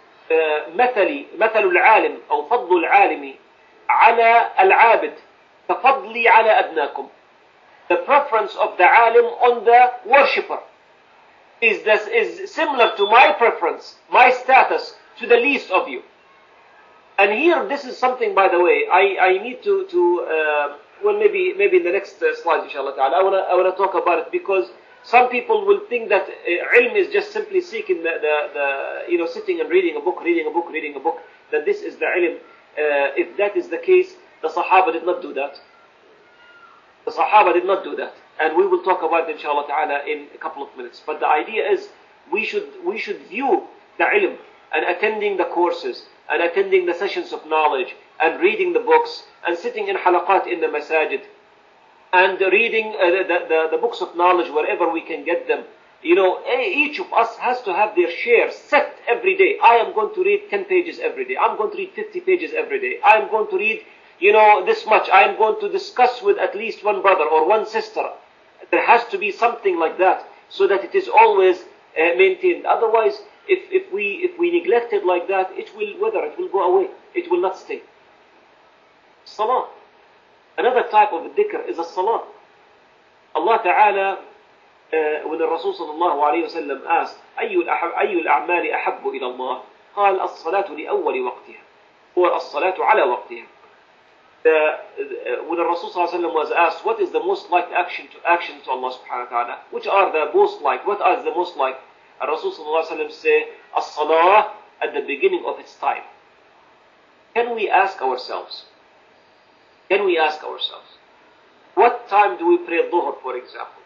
Speaker 1: مثلي مثل العالم أو فضل العالم على العابد كفضلي على أدناكم. The preference of the alim on the worshipper is this is similar to my preference, my status to the least of you. And here, this is something, by the way, I, I need to, to uh, well, maybe maybe in the next uh, slide, inshallah ta'ala, I want to I wanna talk about it, because some people will think that uh, ilm is just simply seeking the, the, the, you know, sitting and reading a book, reading a book, reading a book, that this is the ilm. Uh, if that is the case, the Sahaba did not do that. The Sahaba did not do that. And we will talk about it, inshallah ta'ala, in a couple of minutes. But the idea is, we should, we should view the ilm and attending the courses, and attending the sessions of knowledge, and reading the books, and sitting in halaqat in the masajid, and reading uh, the, the, the books of knowledge wherever we can get them. You know, each of us has to have their share set every day. I am going to read ten pages every day. I'm going to read fifty pages every day. I am going to read, you know, this much. I am going to discuss with at least one brother or one sister. There has to be something like that, so that it is always uh, maintained. Otherwise, If, if we if we neglect it like that, it will wither, it will go away, it will not stay. Salah. Another type of dhikr is a salah. Allah Ta'ala, uh, when the Rasul sallallahu alayhi wa sallam asked, أي الأعمال أحب إلى الله? قال الصلاة لأول وقتها, or الصلاة على وقتها. The, uh, when the Rasul sallallahu alayhi wa sallam was asked, what is the most liked action to action to Allah subhanahu wa ta'ala? Which are the most liked? What are the most liked? And Rasul sallallahu alayhi wa sallam say, as-salah at the beginning of its time. Can we ask ourselves, can we ask ourselves, what time do we pray dhuhr, for example?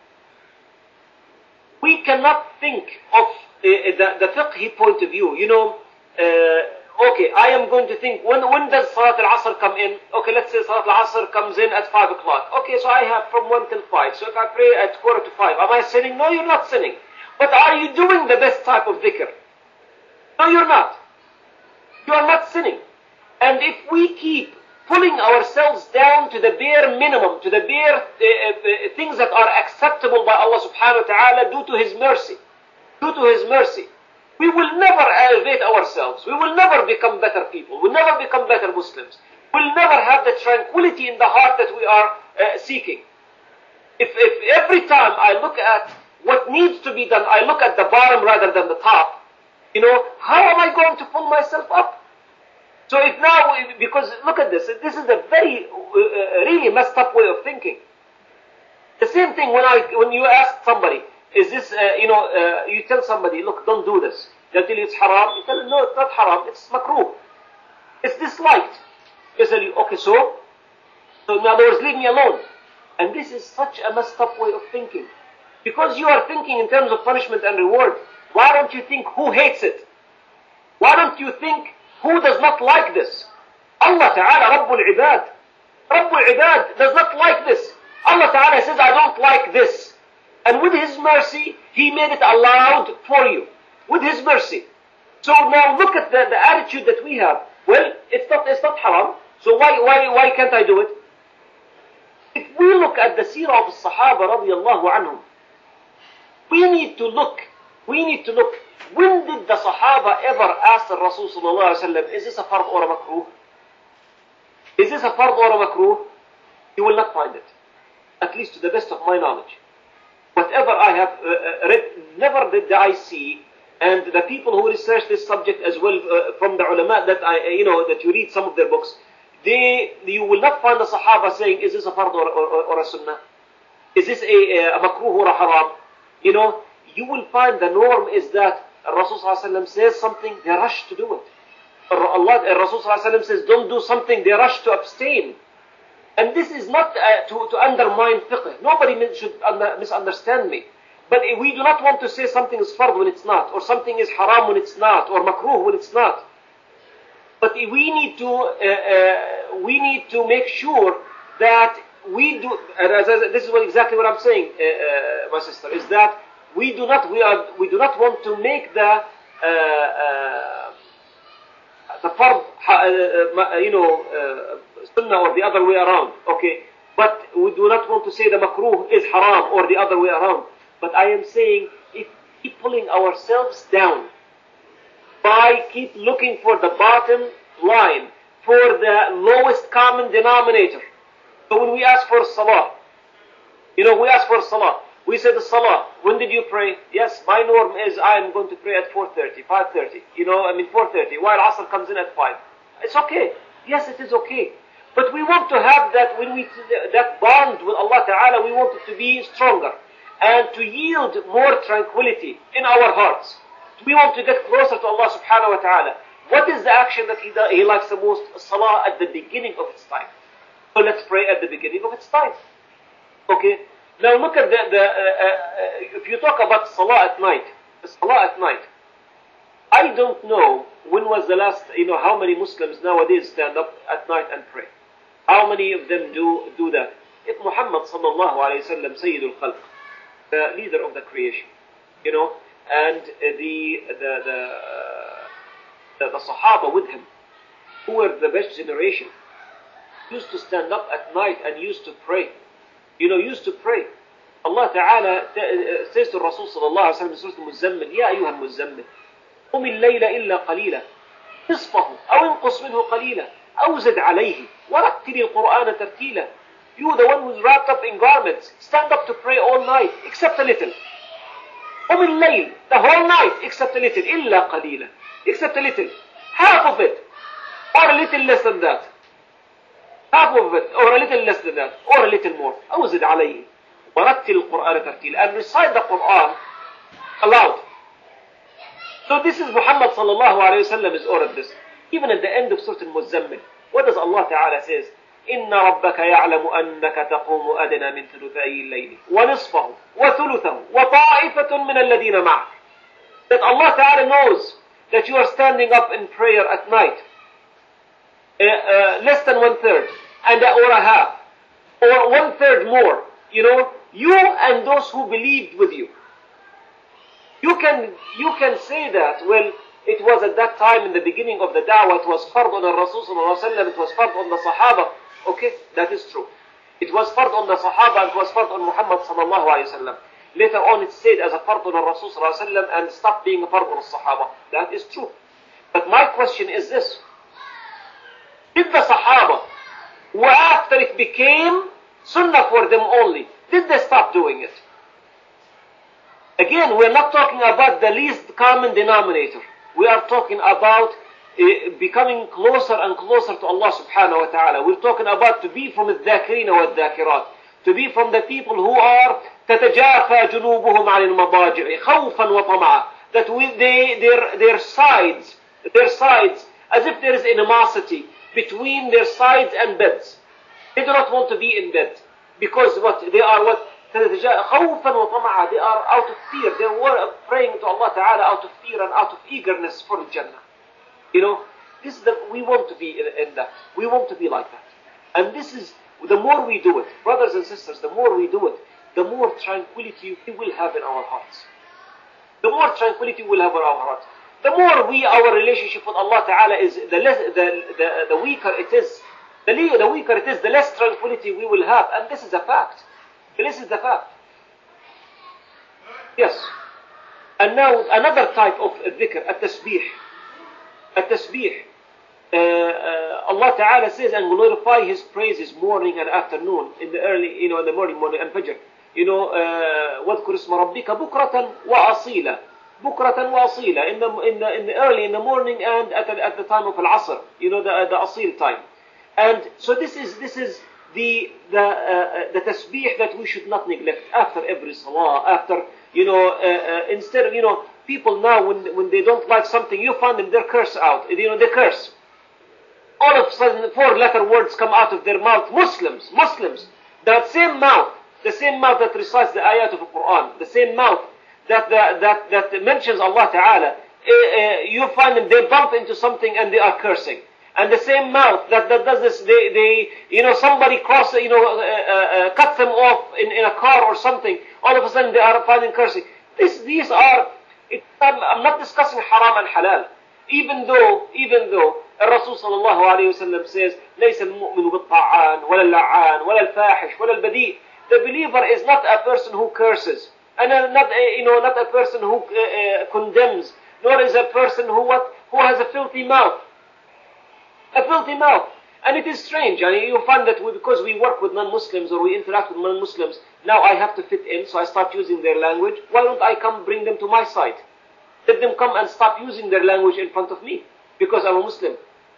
Speaker 1: We cannot think of uh, the, the fiqhi point of view. You know, uh, okay, I am going to think, when, when does Salat al-Asr come in? Okay, let's say Salat al-Asr comes in at five o'clock. Okay, so I have from one till five. So if I pray at quarter to five, am I sinning? No, you're not sinning. But are you doing the best type of dhikr? No, you're not. You are not sinning. And if we keep pulling ourselves down to the bare minimum, to the bare uh, uh, things that are acceptable by Allah subhanahu wa ta'ala due to His mercy, due to His mercy, we will never elevate ourselves. We will never become better people. We'll never become better Muslims. We'll never have the tranquility in the heart that we are uh, seeking. If, if every time I look at what needs to be done, I look at the bottom rather than the top, you know, how am I going to pull myself up? So if now, because look at this, this is a very, uh, really messed up way of thinking. The same thing when I, when you ask somebody, is this, uh, you know, uh, you tell somebody, look, don't do this. They'll tell you it's haram. You tell them, no, it's not haram, it's makruh. It's disliked. They tell you, okay, so? So in other words, leave me alone. And this is such a messed up way of thinking. Because you are thinking in terms of punishment and reward, why don't you think who hates it? Why don't you think who does not like this? Allah Ta'ala, Rabbul Ibad. Rabbul Ibad does not like this. Allah Ta'ala says, I don't like this. And with His mercy, He made it allowed for you. With His mercy. So now look at the, the attitude that we have. Well, it's not, it's not haram. So why, why, why can't I do it? If we look at the seerah of the Sahaba radiallahu anhum, we need to look, we need to look, when did the Sahaba ever ask the Rasul sallallahu alayhi wa sallam, is this a fard or a makruh? Is this a fard or a makruh? You will not find it. At least to the best of my knowledge. Whatever I have uh, read, never did I see, and the people who research this subject as well, uh, from the ulama that I, you know, that you read some of their books, they, you will not find the Sahaba saying, is this a fard or, or, or a sunnah? Is this a, a makruh or a haram? You know, you will find the norm is that Rasul sallallahu alayhi wa sallam says something, they rush to do it. Allah, Rasul sallallahu alayhi wa sallam says, don't do something, they rush to abstain. And this is not uh, to, to undermine fiqh. Nobody should under, misunderstand me. But we do not want to say something is fard when it's not, or something is haram when it's not, or makruh when it's not. But we need to, uh, uh, we need to make sure that we do, and as, as, this is what, exactly what I'm saying, uh, uh, my sister, is that we do not, we are, we do not want to make the, uh, uh, the fard, uh, you know, uh, sunnah or the other way around, okay? But we do not want to say the makruh is haram or the other way around. But I am saying, if we keep pulling ourselves down by keep looking for the bottom line, for the lowest common denominator. So when we ask for salah, you know, we ask for salah. We say the salah, when did you pray? Yes, my norm is I am going to pray at four thirty, five thirty. You know, I mean four thirty, while Asr comes in at five. It's okay. Yes, it is okay. But we want to have that, when we, that bond with Allah Ta'ala, we want it to be stronger and to yield more tranquility in our hearts. We want to get closer to Allah Subhanahu wa Ta'ala. What is the action that he, does, he likes the most? Salah at the beginning of its time. So let's pray at the beginning of its time. Okay? Now look at the, the uh, uh, if you talk about Salah at night, Salah at night, I don't know when was the last, you know, how many Muslims nowadays stand up at night and pray. How many of them do do that? If Muhammad sallallahu alayhi wa sallam, Sayyidul Khalq, the leader of the creation, you know, and the the the, uh, the the Sahaba with him, who were the best generation, used to stand up at night and used to pray. You know, used to pray. Allah Ta'ala says to Rasul sallallahu alayhi wa sallam in Surah Al-Muzammil, Ya ayyuha al-Muzammil, قم الليل إلا قليلا نصفه أو انقص منه قليلا أو زد عليه ورتل القرآن ترتيلا. You, the one who's wrapped up in garments, stand up to pray all night, except a little. قم الليل, the whole night, except a little. إلا قليلا, except a little. Half of it, or a little less than that. Half of it, or a little less than that, or a little more. أو زد عليه ورتل القرآن ترتيلا. And recite the Quran aloud. So this is Muhammad sallallahu alayhi wa sallam is ordered this. Even at the end of Surah Al-Muzammil, what does Allah Ta'ala says? إِنَّ رَبَّكَ يَعْلَمُ أَنَّكَ تَقُومُ أَدْنَى مِنْ ثُلُثَيِّ اللَّيْلِ وَنِصْفَهُ وَثُلُثَهُ وَطَائِفَةٌ مِنَ الَّذِينَ مَعَكَ. That Allah Ta'ala knows that you are standing up in prayer at night, uh, uh, less than one third, and uh, or a half, or one third more. You know, you and those who believed with you. You can, you can say that, well, it was at that time in the beginning of the da'wah, it was fard on the Rasul sallallahu alayhi wa sallam, it was fard on the Sahaba. Okay, that is true. It was fard on the Sahaba, and it was fard on Muhammad sallallahu alayhi wa sallam. Later on it stayed as a fard on the Rasul sallallahu alayhi wa sallam and stopped being a fard on the Sahaba. That is true. But my question is this. Did the Sahaba, who after it became sunnah for them only, did they stop doing it? Again, we're not talking about the least common denominator. We are talking about uh, becoming closer and closer to Allah subhanahu wa ta'ala. We're talking about to be from الذاكرين والذاكرات. To be from the people who are تتجافى جنوبهم عن المضاجع خوفا وطمعا. That with they, their, their sides, their sides, as if there is animosity between their sides and beds. They do not want to be in bed. Because what? They are what? خوفا وطمعا. They are out of fear. They were praying to Allah Ta'ala out of fear and out of eagerness for the Jannah. You know, this is the, we want to be in, in that. We want to be like that. And this is, the more we do it, brothers and sisters, the more we do it, the more tranquility we will have in our hearts. The more tranquility we will have in our hearts. The more we, our relationship with Allah Ta'ala is, the less, the, the, the weaker it is. The, the weaker it is, the less tranquility we will have. And this is a fact. This is the fact. Yes. And now another type of dhikr, at-tasbih. At-tasbih. Uh, uh, Allah Ta'ala says, and glorify His praises morning and afternoon, in the early, you know, in the morning, morning and fajr. You know, وَاذْكُرِ اسْمَ رَبِّكَ بُكْرَةً وَأَصِيلًا. بُكْرَةً وَأَصِيلًا. In the, in the, in the early, in the morning and at the, at the time of al-asr. You know, the, the asil time. And so this is, this is, the the uh, the tasbih that we should not neglect after every salah, after, you know, uh, uh, instead of, you know, people now when when they don't like something, you find them, they curse out, you know, they curse. All of a sudden, four letter words come out of their mouth. Muslims, Muslims, that same mouth, the same mouth that recites the ayat of the Quran, the same mouth that the, that that mentions Allah Ta'ala, uh, uh, you find them, they bump into something and they are cursing. And the same mouth that, that does this, they, they, you know, somebody cross, you know, uh, uh, cut them off in, in a car or something. All of a sudden they are finding cursing. This, these are, it, I'm, I'm not discussing haram and halal. Even though, even though, Rasul sallallahu alayhi wa sallam says, ليس المؤمن بالطاعان ولا اللعان ولا الفاحش ولا البذيء. The believer is not a person who curses, and not, you know, not a person who uh, uh, condemns, nor is a person who what, who has a filthy mouth. A filthy mouth. And it is strange. I mean, you find that we, because we work with non-Muslims or we interact with non-Muslims, now I have to fit in, so I start using their language. Why don't I come bring them to my side? Let them come and stop using their language in front of me, because I'm a Muslim.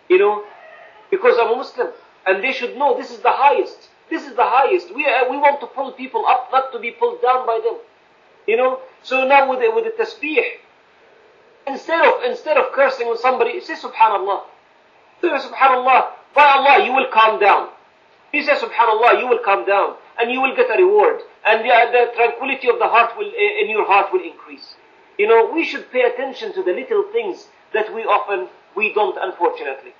Speaker 1: You know, because I'm a Muslim. And they should know this is the highest. This is the highest. We, uh, we want to pull people up, not to be pulled down by them. You know, so now with the, with the tasbih, instead of, instead of cursing on somebody, say Subhanallah. Say Subhanallah. By Allah, you will calm down. You say Subhanallah, you will calm down. And you will get a reward. And the, the tranquility of the heart will, in your heart will increase. You know, we should pay attention to the little things that we often, we don't, unfortunately.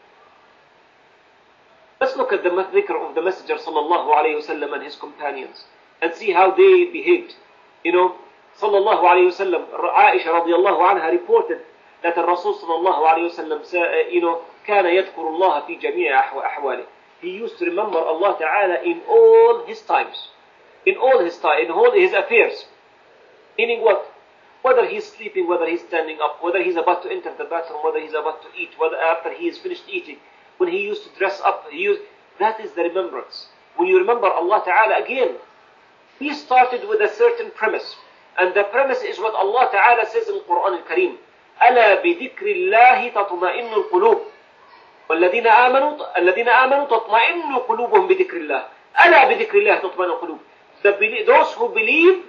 Speaker 1: Let's look at the dhikr of the Messenger sallallahu alayhi wasallam and his companions and see how they behaved. You know, sallallahu alayhi wasallam, Aisha radiallahu anha reported that the Rasul sallallahu alayhi wasallam, you know, كان يذكر الله في جميع أحواله. He used to remember Allah Ta'ala in all his times, in all his time, in all his affairs. Meaning what? Whether he's sleeping, whether he's standing up, whether he's about to enter the bathroom, whether he's about to eat, whether after he is finished eating, when he used to dress up, he used, that is the remembrance. When you remember Allah Ta'ala again, he started with a certain premise. And the premise is what Allah Ta'ala says in the Quran al-Kareem. أَلَا بِذِكْرِ اللَّهِ تَطْمَئِنُّ الْقُلُوبِ والذين آمنوا الذين آمنوا تطمئن قلوبهم بذكر الله ألا بذكر الله تطمئن القلوب. Those who believe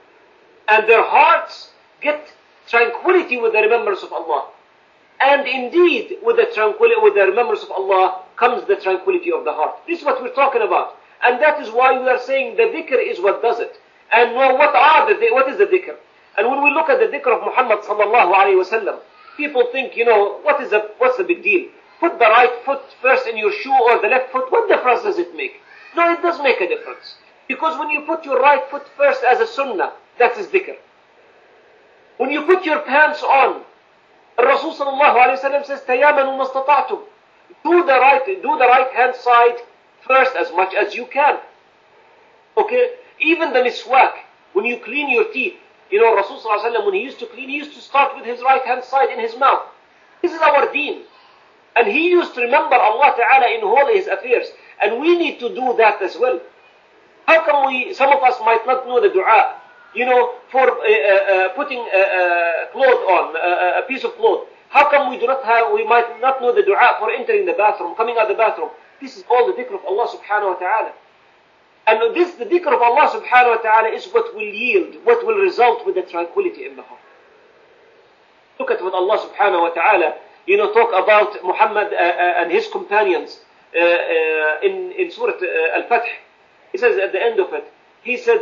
Speaker 1: and their hearts get tranquility with the remembrance of Allah. And indeed, with the tranquility, with the remembrance of Allah comes the tranquility of the heart. This is what we're talking about, and that is why we are saying the dhikr is what does it. And what are the what is the dhikr? And when we look at the dhikr of Muhammad sallallahu alaihi wasallam, people think, you know, what is the what's the big deal? Put the right foot first in your shoe or the left foot. What difference does it make? No, it does make a difference. Because when you put your right foot first as a sunnah, that is dhikr. When you put your pants on, Rasul sallallahu alayhi wa sallam says, تَيَامَنُوا مَسْتَطَعْتُمْ. Do the right, do the right hand side first as much as you can. Okay? Even the miswak, when you clean your teeth, you know, Rasul sallallahu alayhi wa sallam, when he used to clean, he used to start with his right hand side in his mouth. This is our deen. And he used to remember Allah Ta'ala in all his affairs. And we need to do that as well. How come we, some of us might not know the dua, you know, for uh, uh, putting a uh, uh, cloth on, uh, a piece of cloth. How come we do not have, we might not know the dua for entering the bathroom, coming out of the bathroom? This is all the dhikr of Allah Subhanahu wa Ta'ala. And this, the dhikr of Allah Subhanahu wa Ta'ala is what will yield, what will result with the tranquility in the heart. Look at what Allah Subhanahu wa Ta'ala, you know, talk about Muhammad uh, uh, and his companions uh, uh, in, in Surah uh, Al-Fath. He says at the end of it, he said,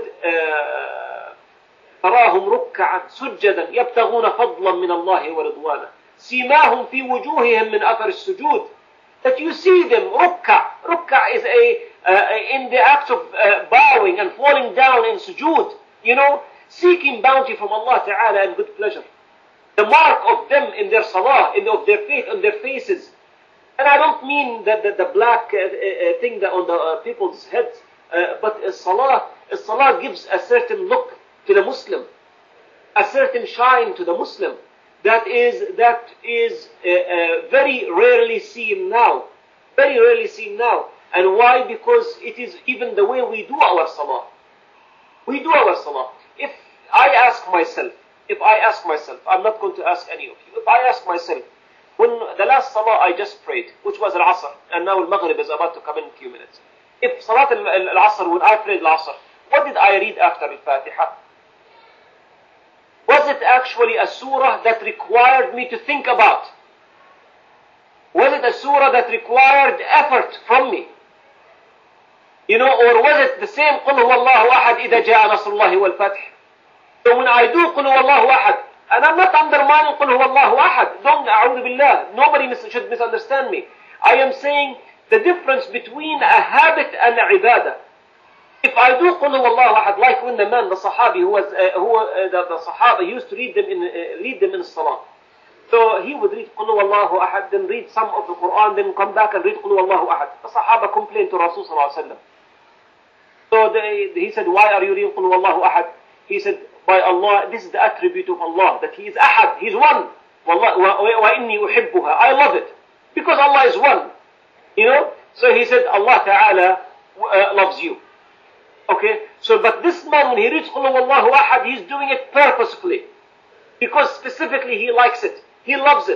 Speaker 1: تراهم ركعا سجدا يبتغون فضلا من الله ورضوانا سيماهم في وجوههم من أثر السجود. That you see them, rukka. Rukka is a, uh, in the act of uh, bowing and falling down in sujood, you know, seeking bounty from Allah Ta'ala and good pleasure. The mark of them in their salah, in the, of their faith on their faces. And I don't mean that the, the black uh, uh, thing that on the uh, people's heads, uh, but a salah, a salah gives a certain look to the Muslim, a certain shine to the Muslim that is that is uh, uh, very rarely seen now, very rarely seen now. And why? Because it is even the way we do our salah. We do our salah. If I ask myself, if I ask myself, I'm not going to ask any of you. If I ask myself, when the last salah I just prayed, which was al-Asr, and now al-Maghrib is about to come in a few minutes. If Salat al-Asr, when I prayed al-Asr, what did I read after al-Fatiha? Was it actually a surah that required me to think about? Was it a surah that required effort from me? You know, or was it the same قُلْ هُوَ اللَّهُ أَحَدْ إِذَا جَاءَ نَصْرُ اللَّهِ وَالْفَتْحِ? So when I do قُلْ هُوَ اللَّهُ أَحَدْ, and I'm not undermining قُلْ هُوَ اللَّهُ أَحَدْ, don't, أعوذ بالله, nobody mis- should misunderstand me. I am saying the difference between a habit and a ibadah. If I do قُلْ هُوَ اللَّهُ أَحَدْ, like when the man, the Sahabi, who was, uh, who, uh, the, the Sahaba used to read them in, uh, lead them in Salah. So he would read قُلْ هُوَ اللَّهُ أَحَدْ, then read some of the Quran, then come back and read قُلْ هُوَ اللَّهُ أَحَدْ. The Sahaba complained to Rasul sallallahu alaihi wasallam. So they, he said, why are you reading قُلْ هُوَ اللَّهُ أَحَدْ? He said, by Allah, this is the attribute of Allah, that He is Ahad, He is one. وَإِنِّي أُحِبُّهَا, I love it. Because Allah is one. You know? So he said, Allah Ta'ala uh, loves you. Okay? So, but this man, when he reads قُلْ هُوَ اللَّهُ أَحَدْ, he's doing it purposefully. Because specifically he likes it. He loves it.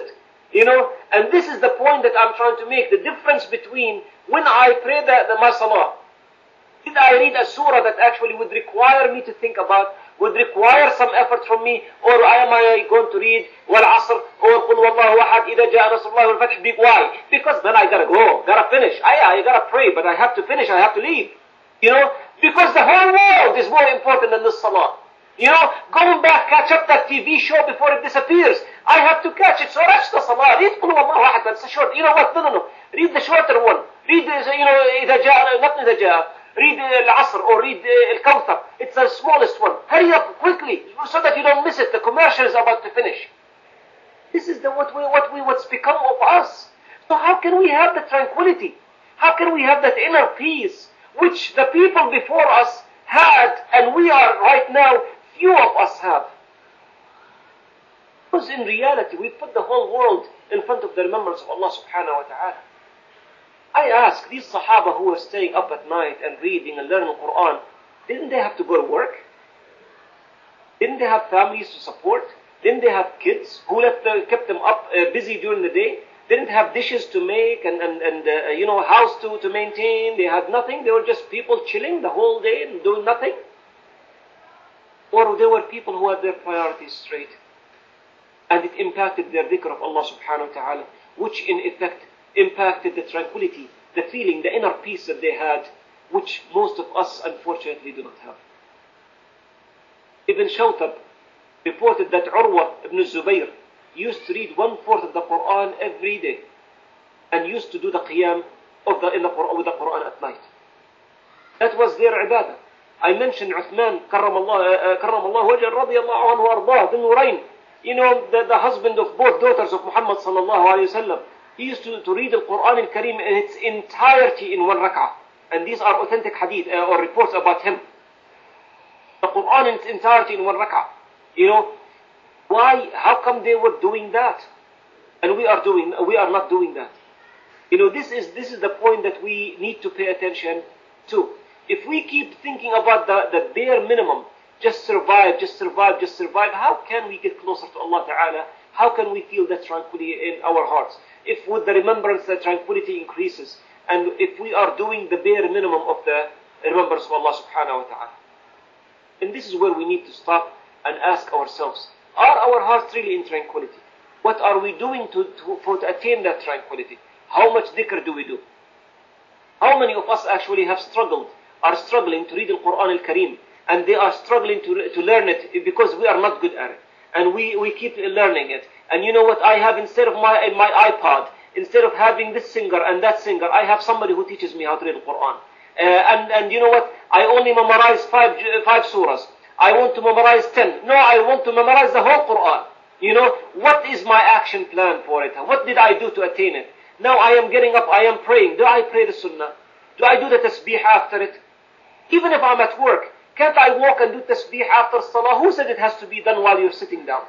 Speaker 1: You know, and this is the point that I'm trying to make, the difference between when I pray the, the my salah, did I read a surah that actually would require me to think about, would require some effort from me, or am I going to read Wal Asr or Qul Wallahu Ahad Idha Ja'a Rasulullah Wal Fath? Why? Because then I gotta go, gotta finish. I, I gotta pray, but I have to finish, I have to leave. You know, because the whole world is more important than this salah. You know, going back, catch up that T V show before it disappears. I have to catch it, so rush the salah. Read Qul Wallahu Ahad, that's a short. You know what? No, no, no. Read the shorter one. Read, the, you know, Idha Ja'a, not Idha Ja'a. Read Al-Asr or read Al-Kawthar. It's the smallest one. Hurry up quickly so that you don't miss it. The commercial is about to finish. This is the, what we, what we, what's become of us. So how can we have the tranquility? How can we have that inner peace which the people before us had and we are right now, few of us have? Because in reality, we put the whole world in front of the remembrance of Allah subhanahu wa ta'ala. I ask, these Sahaba who were staying up at night and reading and learning the Quran, didn't they have to go to work? Didn't they have families to support? Didn't they have kids who left them, kept them up uh, busy during the day? Didn't have dishes to make and, and, and uh, you know, house to, to maintain? They had nothing. They were just people chilling the whole day and doing nothing. Or they were people who had their priorities straight. And it impacted their dhikr of Allah subhanahu wa ta'ala, which in effect impacted the tranquility, the feeling, the inner peace that they had, which most of us unfortunately do not have. Ibn Shawtab reported that Urwa ibn Zubayr used to read one fourth of the Quran every day and used to do the qiyam of the, in the Quran, with the Quran at night. That was their ibadah. I mentioned Uthman karramallahu wajhah radiyallahu anhu ardah bin Nurayn, you know, the, the husband of both daughters of Muhammad sallallahu alayhi wa sallam. He used to, to read the Quran al-Kareem in its entirety in one rak'ah. And these are authentic hadith uh, or reports about him. The Quran in its entirety in one rak'ah. You know, why? How come they were doing that? And we are doing, we are not doing that. You know, this is, this is the point that we need to pay attention to. If we keep thinking about the, the bare minimum, just survive, just survive, just survive, how can we get closer to Allah Ta'ala? How can we feel that tranquility in our hearts? If with the remembrance the tranquility increases, and if we are doing the bare minimum of the remembrance of Allah subhanahu wa ta'ala. And this is where we need to stop and ask ourselves, are our hearts really in tranquility? What are we doing to, to, for, to attain that tranquility? How much dhikr do we do? How many of us actually have struggled, are struggling to read the Quran al-Kareem, and they are struggling to, to learn it because we are not good at it. And we, we keep learning it. And you know what I have instead of my, my iPod, instead of having this singer and that singer, I have somebody who teaches me how to read the Quran. Uh, and, and you know what? I only memorize five, five surahs. I want to memorize ten. No, I want to memorize the whole Quran. You know, what is my action plan for it? What did I do to attain it? Now I am getting up, I am praying. Do I pray the sunnah? Do I do the tasbih after it? Even if I'm at work, can't I walk and do tasbih after salah? Who said it has to be done while you're sitting down?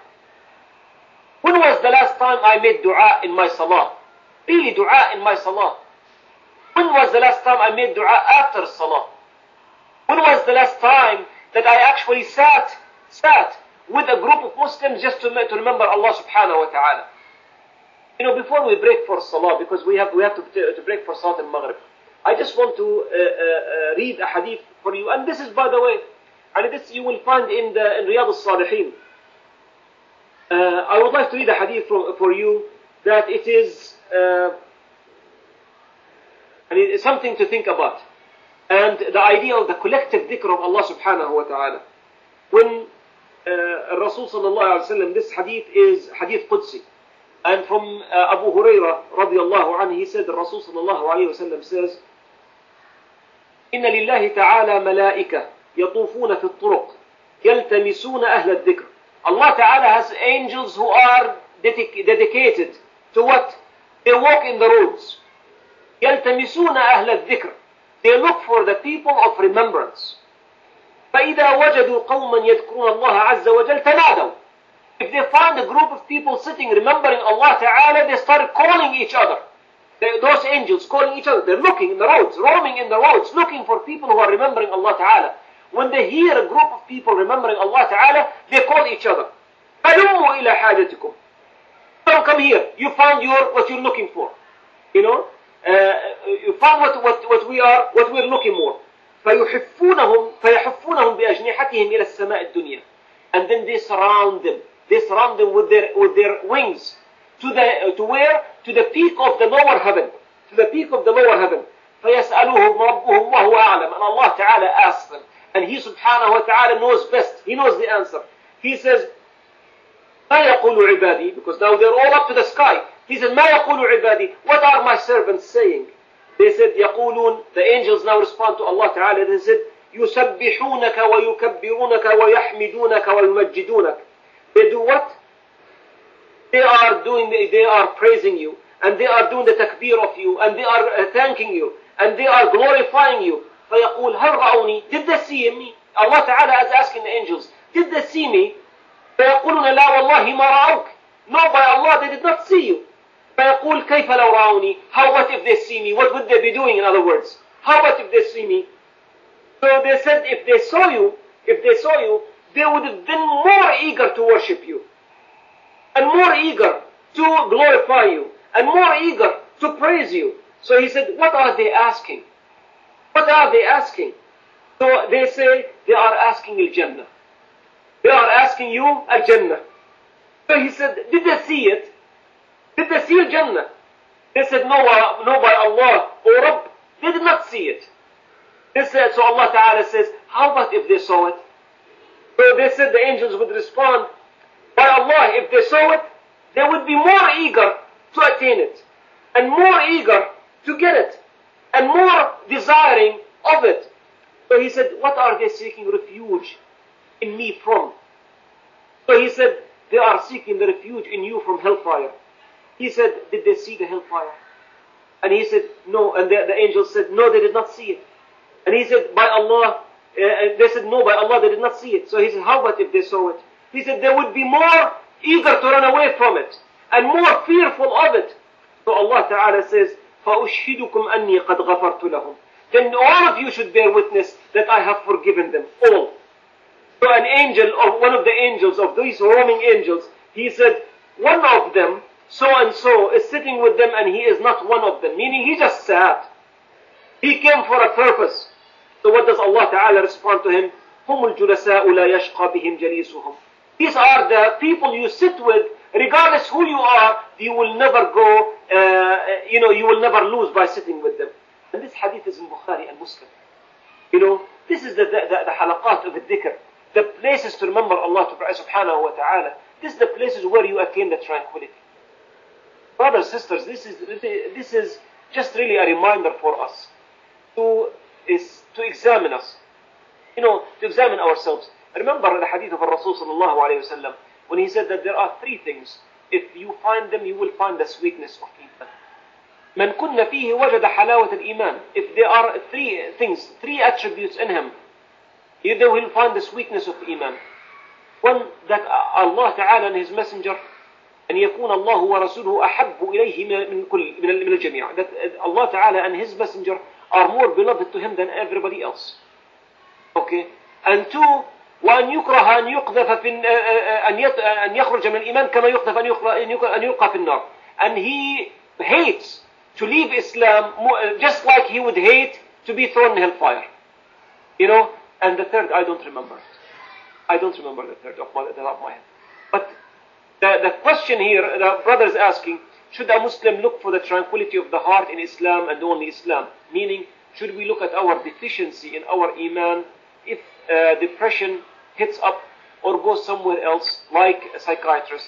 Speaker 1: When was the last time I made dua in my salah? Really dua in my salah? When was the last time I made dua after salah? When was the last time that I actually sat, sat with a group of Muslims just to, to remember Allah subhanahu wa ta'ala? You know, before we break for salah, because we have, we have to, to break for salat al-maghrib, I just want to uh, uh, read a hadith for you. And this is, by the way, and this you will find in the in Riyadh al-Salihin. Uh, I would like to read a hadith for, for you that it is uh, and it is something to think about. And the idea of the collective dhikr of Allah subhanahu wa ta'ala. When uh, Rasul sallallahu alayhi wa sallam, this hadith is hadith Qudsi. And from uh, Abu Hurairah radiallahu anhu, he said, the Rasul sallallahu alayhi wa sallam says, إن لله تعالى ملائكة يطوفون في الطرق يلتمسون أهل الذكر. Allah Ta'ala has angels who are dedic- dedicated to what? They walk in the roads. يلتمسون أهل الذكر. They look for the people of remembrance. فإذا وجدوا قوما يذكرون الله عز وجل تنادوا. If they find a group of people sitting remembering Allah Ta'ala, they start calling each other. They, those angels calling each other. They're looking in the roads, roaming in the roads, looking for people who are remembering Allah Ta'ala. When they hear a group of people remembering Allah Ta'ala, they call each other. فَلُمُّوا إِلَى حَاجَتِكُمْ. Come, come here. You found your what you're looking for. You know, uh, you found what what what we are what we're looking for. فيحفونهم فيحفونهم بأجنحتهم إلى السماء الدنيا. And then they surround them. They surround them with their with their wings to the to where to the peak of the lower heaven. To the peak of the lower heaven. فيسألهم ربهم وهو أعلم. And Allah Ta'ala asks them. And He subhanahu wa ta'ala knows best. He knows the answer. He says, ما يقول عبادي, because now they're all up to the sky. He said, ما يقول عبادي, what are my servants saying? They said, يقولون, the angels now respond to Allah Ta'ala. They said, يسبحونك ويكبرونك ويحمدونك ويمجدونك. They do what? They are doing, they are praising you, and they are doing the takbir of you, and they are uh, thanking you, and they are glorifying you. فيقول هل رأوني? Did they see me? Allah Ta'ala is asking the angels, did they see me? فيقولون لا والله ما رأوك. No, by Allah, they did not see you. فيقول كيف لو رأوني? How what if they see me? What would they be doing, in other words? How what if they see me? So they said if they saw you, if they saw you, they would have been more eager to worship you, and more eager to glorify you, and more eager to praise you. So he said, what are they asking? What are they asking? So they say they are asking al-Jannah. They are asking you al-Jannah. So he said, did they see it? Did they see al-Jannah? They said, no, uh, no by Allah, O Rabb. They did not see it. They said, so Allah Ta'ala says, how about if they saw it? So they said the angels would respond, by Allah, if they saw it, they would be more eager to attain it, and more eager to get it, and more desiring of it. So he said, what are they seeking refuge in me from? So he said, they are seeking the refuge in you from hellfire. He said, did they see the hellfire? And he said, no. And the, the angels said, no, they did not see it. And he said, by Allah, uh, they said, no, by Allah, they did not see it. So he said, how about if they saw it? He said, they would be more eager to run away from it, and more fearful of it. So Allah Ta'ala says, فَأُشْهِدُكُمْ أَنِّي قَدْ غَفَرْتُ لَهُمْ. Then all of you should bear witness that I have forgiven them, all. So an angel, or one of the angels, of these roaming angels, he said, one of them, so and so, is sitting with them and he is not one of them. Meaning he just sat. He came for a purpose. So what does Allah Ta'ala respond to him? هُمُ الْجُلَسَاءُ لَا يَشْقَى بِهِمْ جَلِيسُهُمْ. These are the people you sit with, regardless who you are, you will never go, uh, you know, you will never lose by sitting with them. And this hadith is in Bukhari and Muslim. You know, this is the, the, the, the halaqat of the dhikr. The places to remember Allah subhanahu wa ta'ala. This is the places where you attain the tranquility. Brothers, sisters, this is, this is just really a reminder for us to, is, to examine us. You know, to examine ourselves. Remember the hadith of Rasul sallallahu alayhi wa sallam, when he said that there are three things. If you find them, you will find the sweetness of Iman. من كن فيه وجد حلاوة الإيمان. If there are three things, three attributes in him, you will find the sweetness of Iman. One, that Allah Ta'ala and His Messenger, أن يكون الله ورسوله أحب إليه من كل من الجميع. That Allah Ta'ala and His Messenger are more beloved to Him than everybody else. Okay. And two, وأن يكره أن يقذف في أن يخرج من الإيمان كما يقذف أن يلقى في النار. And he hates to leave Islam just like he would hate to be thrown in hellfire. You know. And the third, I don't remember it. I don't remember the third off the top of my head. But the, the question here, the brother is asking, should a Muslim look for the tranquility of the heart in Islam and only Islam? Meaning, should we look at our deficiency in our Iman if uh, depression hits up or goes somewhere else, like a psychiatrist?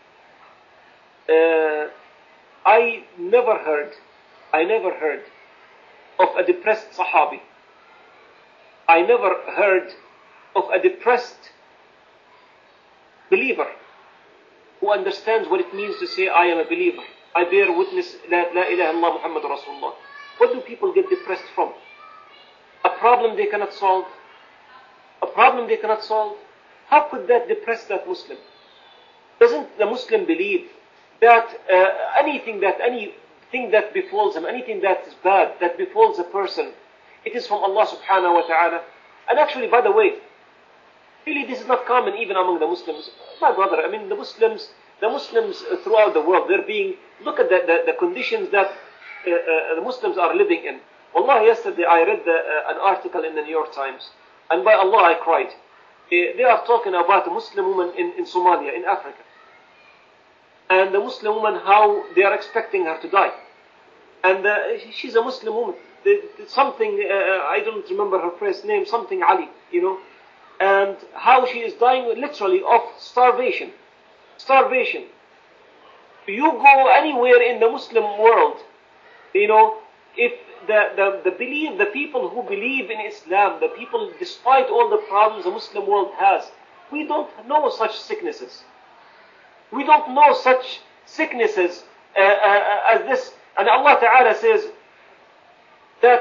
Speaker 1: Uh, I never heard, I never heard of a depressed Sahabi. I never heard of a depressed believer who understands what it means to say, I am a believer. I bear witness, La, la ilaha illallah Muhammadur Rasulullah. What do people get depressed from? A problem they cannot solve? A problem they cannot solve? How could that depress that Muslim? Doesn't the Muslim believe that uh, anything that, anything that befalls him, anything that is bad, that befalls a person, it is from Allah subhanahu wa ta'ala? And actually, by the way, really this is not common even among the Muslims. My brother, I mean the Muslims, the Muslims throughout the world, they're being, look at the, the, the conditions that uh, uh, the Muslims are living in. Wallah, yesterday I read the, uh, an article in the New York Times, and by Allah I cried. Uh, they are talking about a Muslim woman in, in Somalia, in Africa. And the Muslim woman, how they are expecting her to die. And uh, she's a Muslim woman. The, the, something, uh, I don't remember her first name, something Ali, you know. And how she is dying literally of starvation. Starvation. You go anywhere in the Muslim world, you know, if the, the, the believe, the people who believe in Islam, the people, despite all the problems the Muslim world has, we don't know such sicknesses. We don't know such sicknesses uh, uh, as this. And Allah Ta'ala says that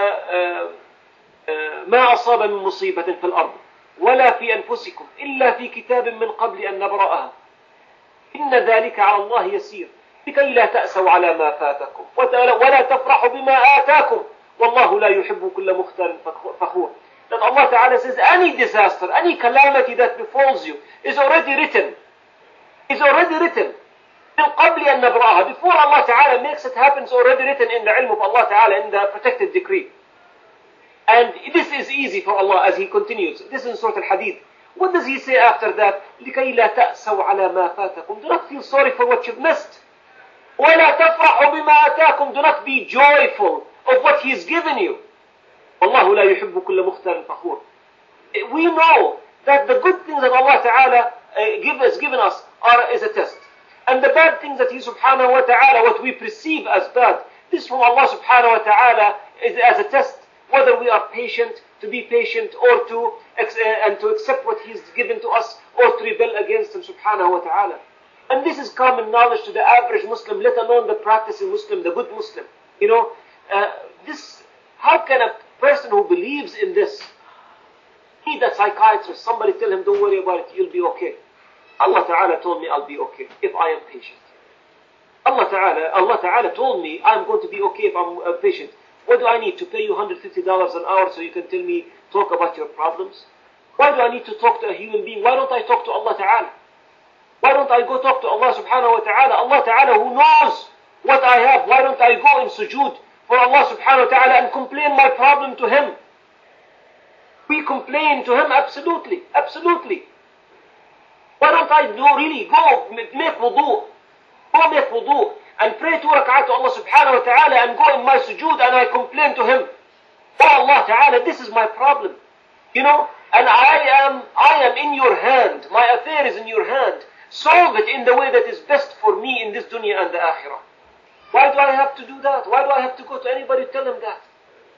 Speaker 1: ما أصاب من مصيبة في الأرض ولا في أنفسكم إلا في كتاب من قبل أن نبرأها إن ذلك على الله يسير لكي لا تأسوا على ما فاتكم ولا تفرحوا بما آتاكم والله لا يحب كل مختال فخور. That Allah Ta'ala says any disaster, any calamity that befalls you is already written. Is already written. من قبل أن نبرأها. Before Allah Ta'ala makes it happen, it's already written in the ilm of Allah Ta'ala, in the protected decree. And this is easy for Allah as He continues. This is in Surah Al-Hadid. What does He say after that? لكي لا تأسوا على ما فاتكم. Do not feel sorry for what you've missed. ولا تفرحوا بما آتاكم. Do not be joyful of what He's given you. والله لا يحب كل مختال فخور. We know that the good things that Allah Ta'ala uh, give us, given us are is a test. And the bad things that He subhanahu wa ta'ala, what we perceive as bad, this from Allah subhanahu wa ta'ala is as a test, whether we are patient, to be patient, or to, uh, and to accept what He's given to us, or to rebel against Him subhanahu wa ta'ala. And this is common knowledge to the average Muslim, let alone the practicing Muslim, the good Muslim. You know, uh, this, how can a person who believes in this, need a psychiatrist, somebody tell him, don't worry about it, you'll be okay. Allah Ta'ala told me I'll be okay if I am patient. Allah Ta'ala, Allah Ta'ala told me I'm going to be okay if I'm uh, patient. What do I need to pay you one hundred fifty dollars an hour so you can tell me, talk about your problems? Why do I need to talk to a human being? Why don't I talk to Allah Ta'ala? Why don't I go talk to Allah Subhanahu wa Ta'ala? Allah Ta'ala who knows what I have. Why don't I go in sujood for Allah Subhanahu wa Ta'ala and complain my problem to Him? We complain to Him, absolutely, absolutely. Why don't I do really go make wudu, go make wudu and pray two rak'at to Allah Subhanahu wa Ta'ala and go in my sujood and I complain to Him. Oh Allah Ta'ala, this is my problem. You know, and I am, I am in your hand. My affair is in your hand. Solve it in the way that is best for me in this dunya and the akhirah. Why do I have to do that? Why do I have to go to anybody to tell him that?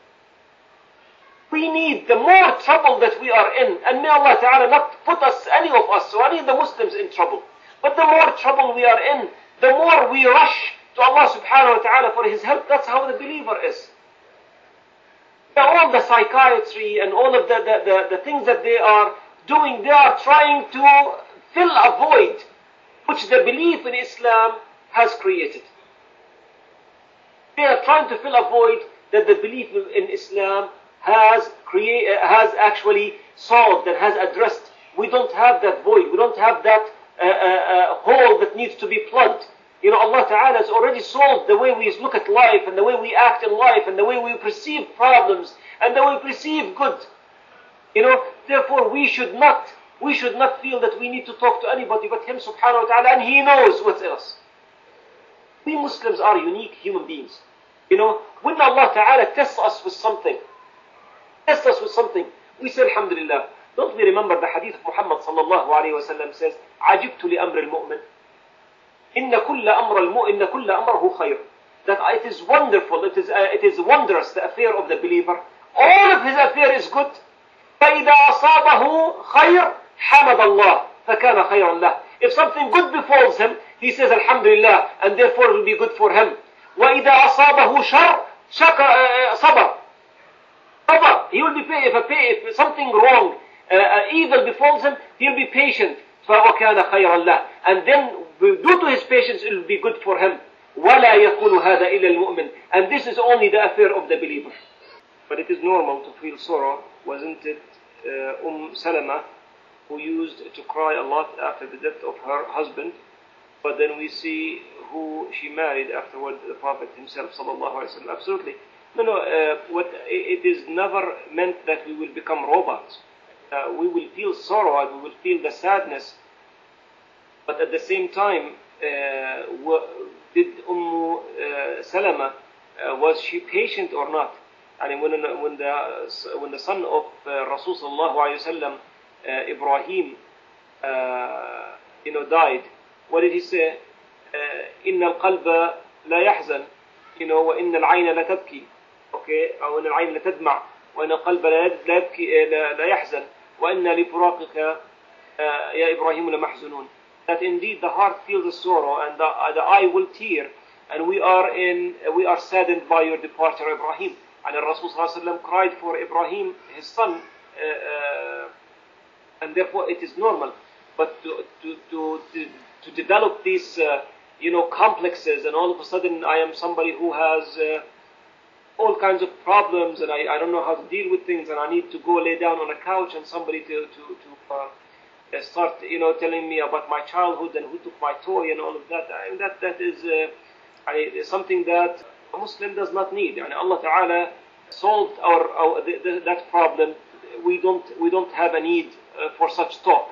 Speaker 1: We need the more trouble that we are in, and may Allah Ta'ala not put us, any of us, or any of the Muslims in trouble. But the more trouble we are in, the more we rush to Allah Subhanahu wa Ta'ala for His help. That's how the believer is. All the psychiatry and all of the, the, the, the things that they are doing, they are trying to fill a void which the belief in Islam has created. They are trying to fill a void that the belief in Islam has create, has actually solved, that has addressed. We don't have that void. We don't have that uh, uh, uh, hole that needs to be plugged. You know, Allah Ta'ala has already solved the way we look at life and the way we act in life and the way we perceive problems and the way we perceive good. You know, therefore we should not, we should not feel that we need to talk to anybody but Him Subhanahu wa Ta'ala, and He knows what's in us. We Muslims are unique human beings. You know, when Allah Ta'ala tests us with something, tests us with something, we say Alhamdulillah. Don't we remember the hadith of Muhammad sallallahu alayhi wa sallam says, عَجِبْتُ لِأَمْرِ الْمُؤْمِنِ إِنَّ كُلَّ أَمْرَ الْمُؤْمِنِ إِنَّ كُلَّ أَمْرَهُ خَيْرٌ. That it is wonderful, it is, uh, it is wondrous, the affair of the believer. All of his affair is good. فَإِذَا أَصَابَهُ خَيْرٌ حَمَدَ اللَّهِ فَكَانَ خَيْرًا لَهُ. If something good befalls him, he says Alhamdulillah, and therefore it will be good for him. وَإِذَا أَصَابَهُ شَرٌ صَبَرَ. صبر. He will be pay, if, a pay, if something wrong, uh, uh, evil befalls him, he will be patient. فَوَكَانَ خَيْرًا لَهُ. And then, due to his patience, it will be good for him. وَلَا يَكُونُ هَذَا إِلَّا الْمُؤْمِنِ. And this is only the affair of the believer. But it is normal to feel sorrow, wasn't it? Uh, Umm Salama, who used to cry a lot after the death of her husband, but then we see who she married afterward, the Prophet himself, sallallahu alaihi wasallam. Absolutely. No, no, uh, what, it is never meant that we will become robots. Uh, we will feel sorrow and we will feel the sadness, but at the same time, uh, did Umm uh, Salama, uh, was she patient or not? And when, when, the, when the son of uh, Rasul sallallahu alayhi wa sallam, uh, Ibrahim, uh, you know, died, what did he say? إن القلب لا يحزن, you know, وإن العين لا تبكي, okay, أو إن العين لا تدمع, وإن القلب لا يبكي لا يحزن, وإن لفراقك يا إبراهيم لمحزنون. That indeed the heart feels the sorrow and the, the eye will tear, and we are in we are saddened by your departure, Ibrahim. And the Rasul sallallahu alaihi wasallam cried for Ibrahim, his son, uh, uh, and therefore it is normal. But to to to to, to develop these uh, you know complexes, and all of a sudden I am somebody who has uh, all kinds of problems, and I, I don't know how to deal with things, and I need to go lay down on a couch and somebody to to to uh, start you know telling me about my childhood and who took my toy and all of that. I mean, that that is uh, I, something that a Muslim does not need. And Allah Ta'ala solved our, our the, the, that problem. We don't we don't have a need uh, for such talk.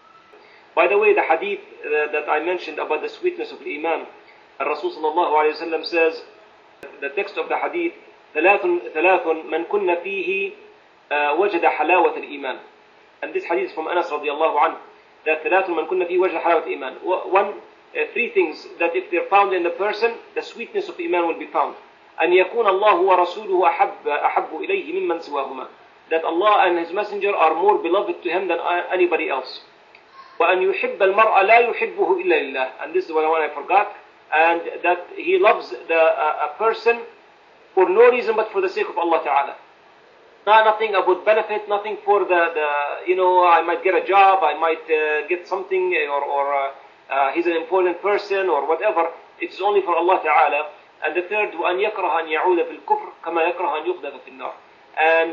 Speaker 1: By the way, the hadith uh, that I mentioned about the sweetness of Iman, Rasul sallallahu alayhi wa sallam says, the text of the hadith, ثلاث ثلاث من كن فيه وجد حلاوة الإيمان. And this hadith is from Anas radiallahu anhu, that ثلاث من كن فيه وجد حلاوة الإيمان. One, uh, three things that if they're found in the person, the sweetness of Iman will be found. أن يكون الله ورسوله أحب أحب إليه ممن سواهما. That Allah and His Messenger are more beloved to Him than anybody else. وأن يحب المرء لا يحبه إلا لله. And this is the one I forgot. And that he loves the, uh, a person for no reason but for the sake of Allah Ta'ala. Not nothing about benefit, nothing for the, the, you know, I might get a job, I might uh, get something, or, or uh, uh, he's an important person, or whatever. It's only for Allah Ta'ala. And the third, وأن يكره أن يعود في الكفر كما يكره أن يقذف في النار. And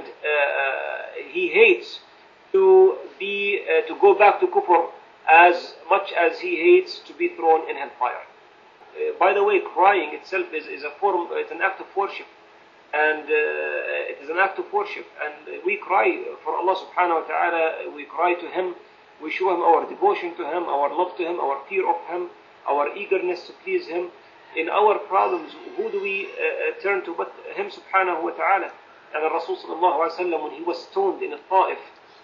Speaker 1: uh, he hates to be uh, to go back to kufr as much as he hates to be thrown in hellfire. Uh, by the way, crying itself is, is a form, it's an act of worship, and uh, it is an act of worship, and we cry for Allah subhanahu wa ta'ala, we cry to Him, we show Him our devotion to Him, our love to Him, our fear of Him, our eagerness to please Him. In our problems, who do we uh, turn to but Him subhanahu wa ta'ala? And Rasul sallallahu alayhi wa sallam, when he was stoned in Al-Ta'if,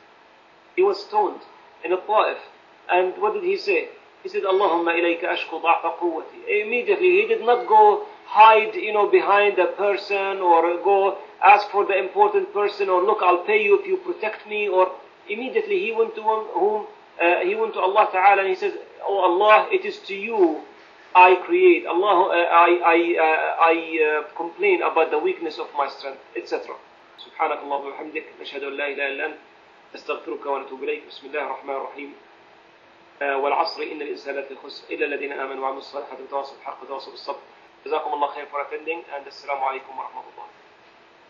Speaker 1: he was stoned in Al-Ta'if, and what did he say? He said, Allahumma ilayka ashku da'fa quwwati. Immediately, he did not go hide, you know, behind a person, or go ask for the important person, or look, I'll pay you if you protect me, or immediately he went to whom, uh, he went to Allah Ta'ala, and he says, oh Allah, it is to you I create. Allah, uh, I, I, uh, I uh, complain about the weakness of my strength, et cetera. سبحانك اللهم وبحمدك نشهد أن لا إله إلا أنت نستغفرك ونتوب إليك. بسم الله الرحمن الرحيم. والعصر إن الإنسان لفي خسر إلا الذين آمنوا وعملوا الصالحات وتواصوا بالحق وتواصوا بالصبر. جزاكم الله خير for attending, and السلام عليكم ورحمة الله.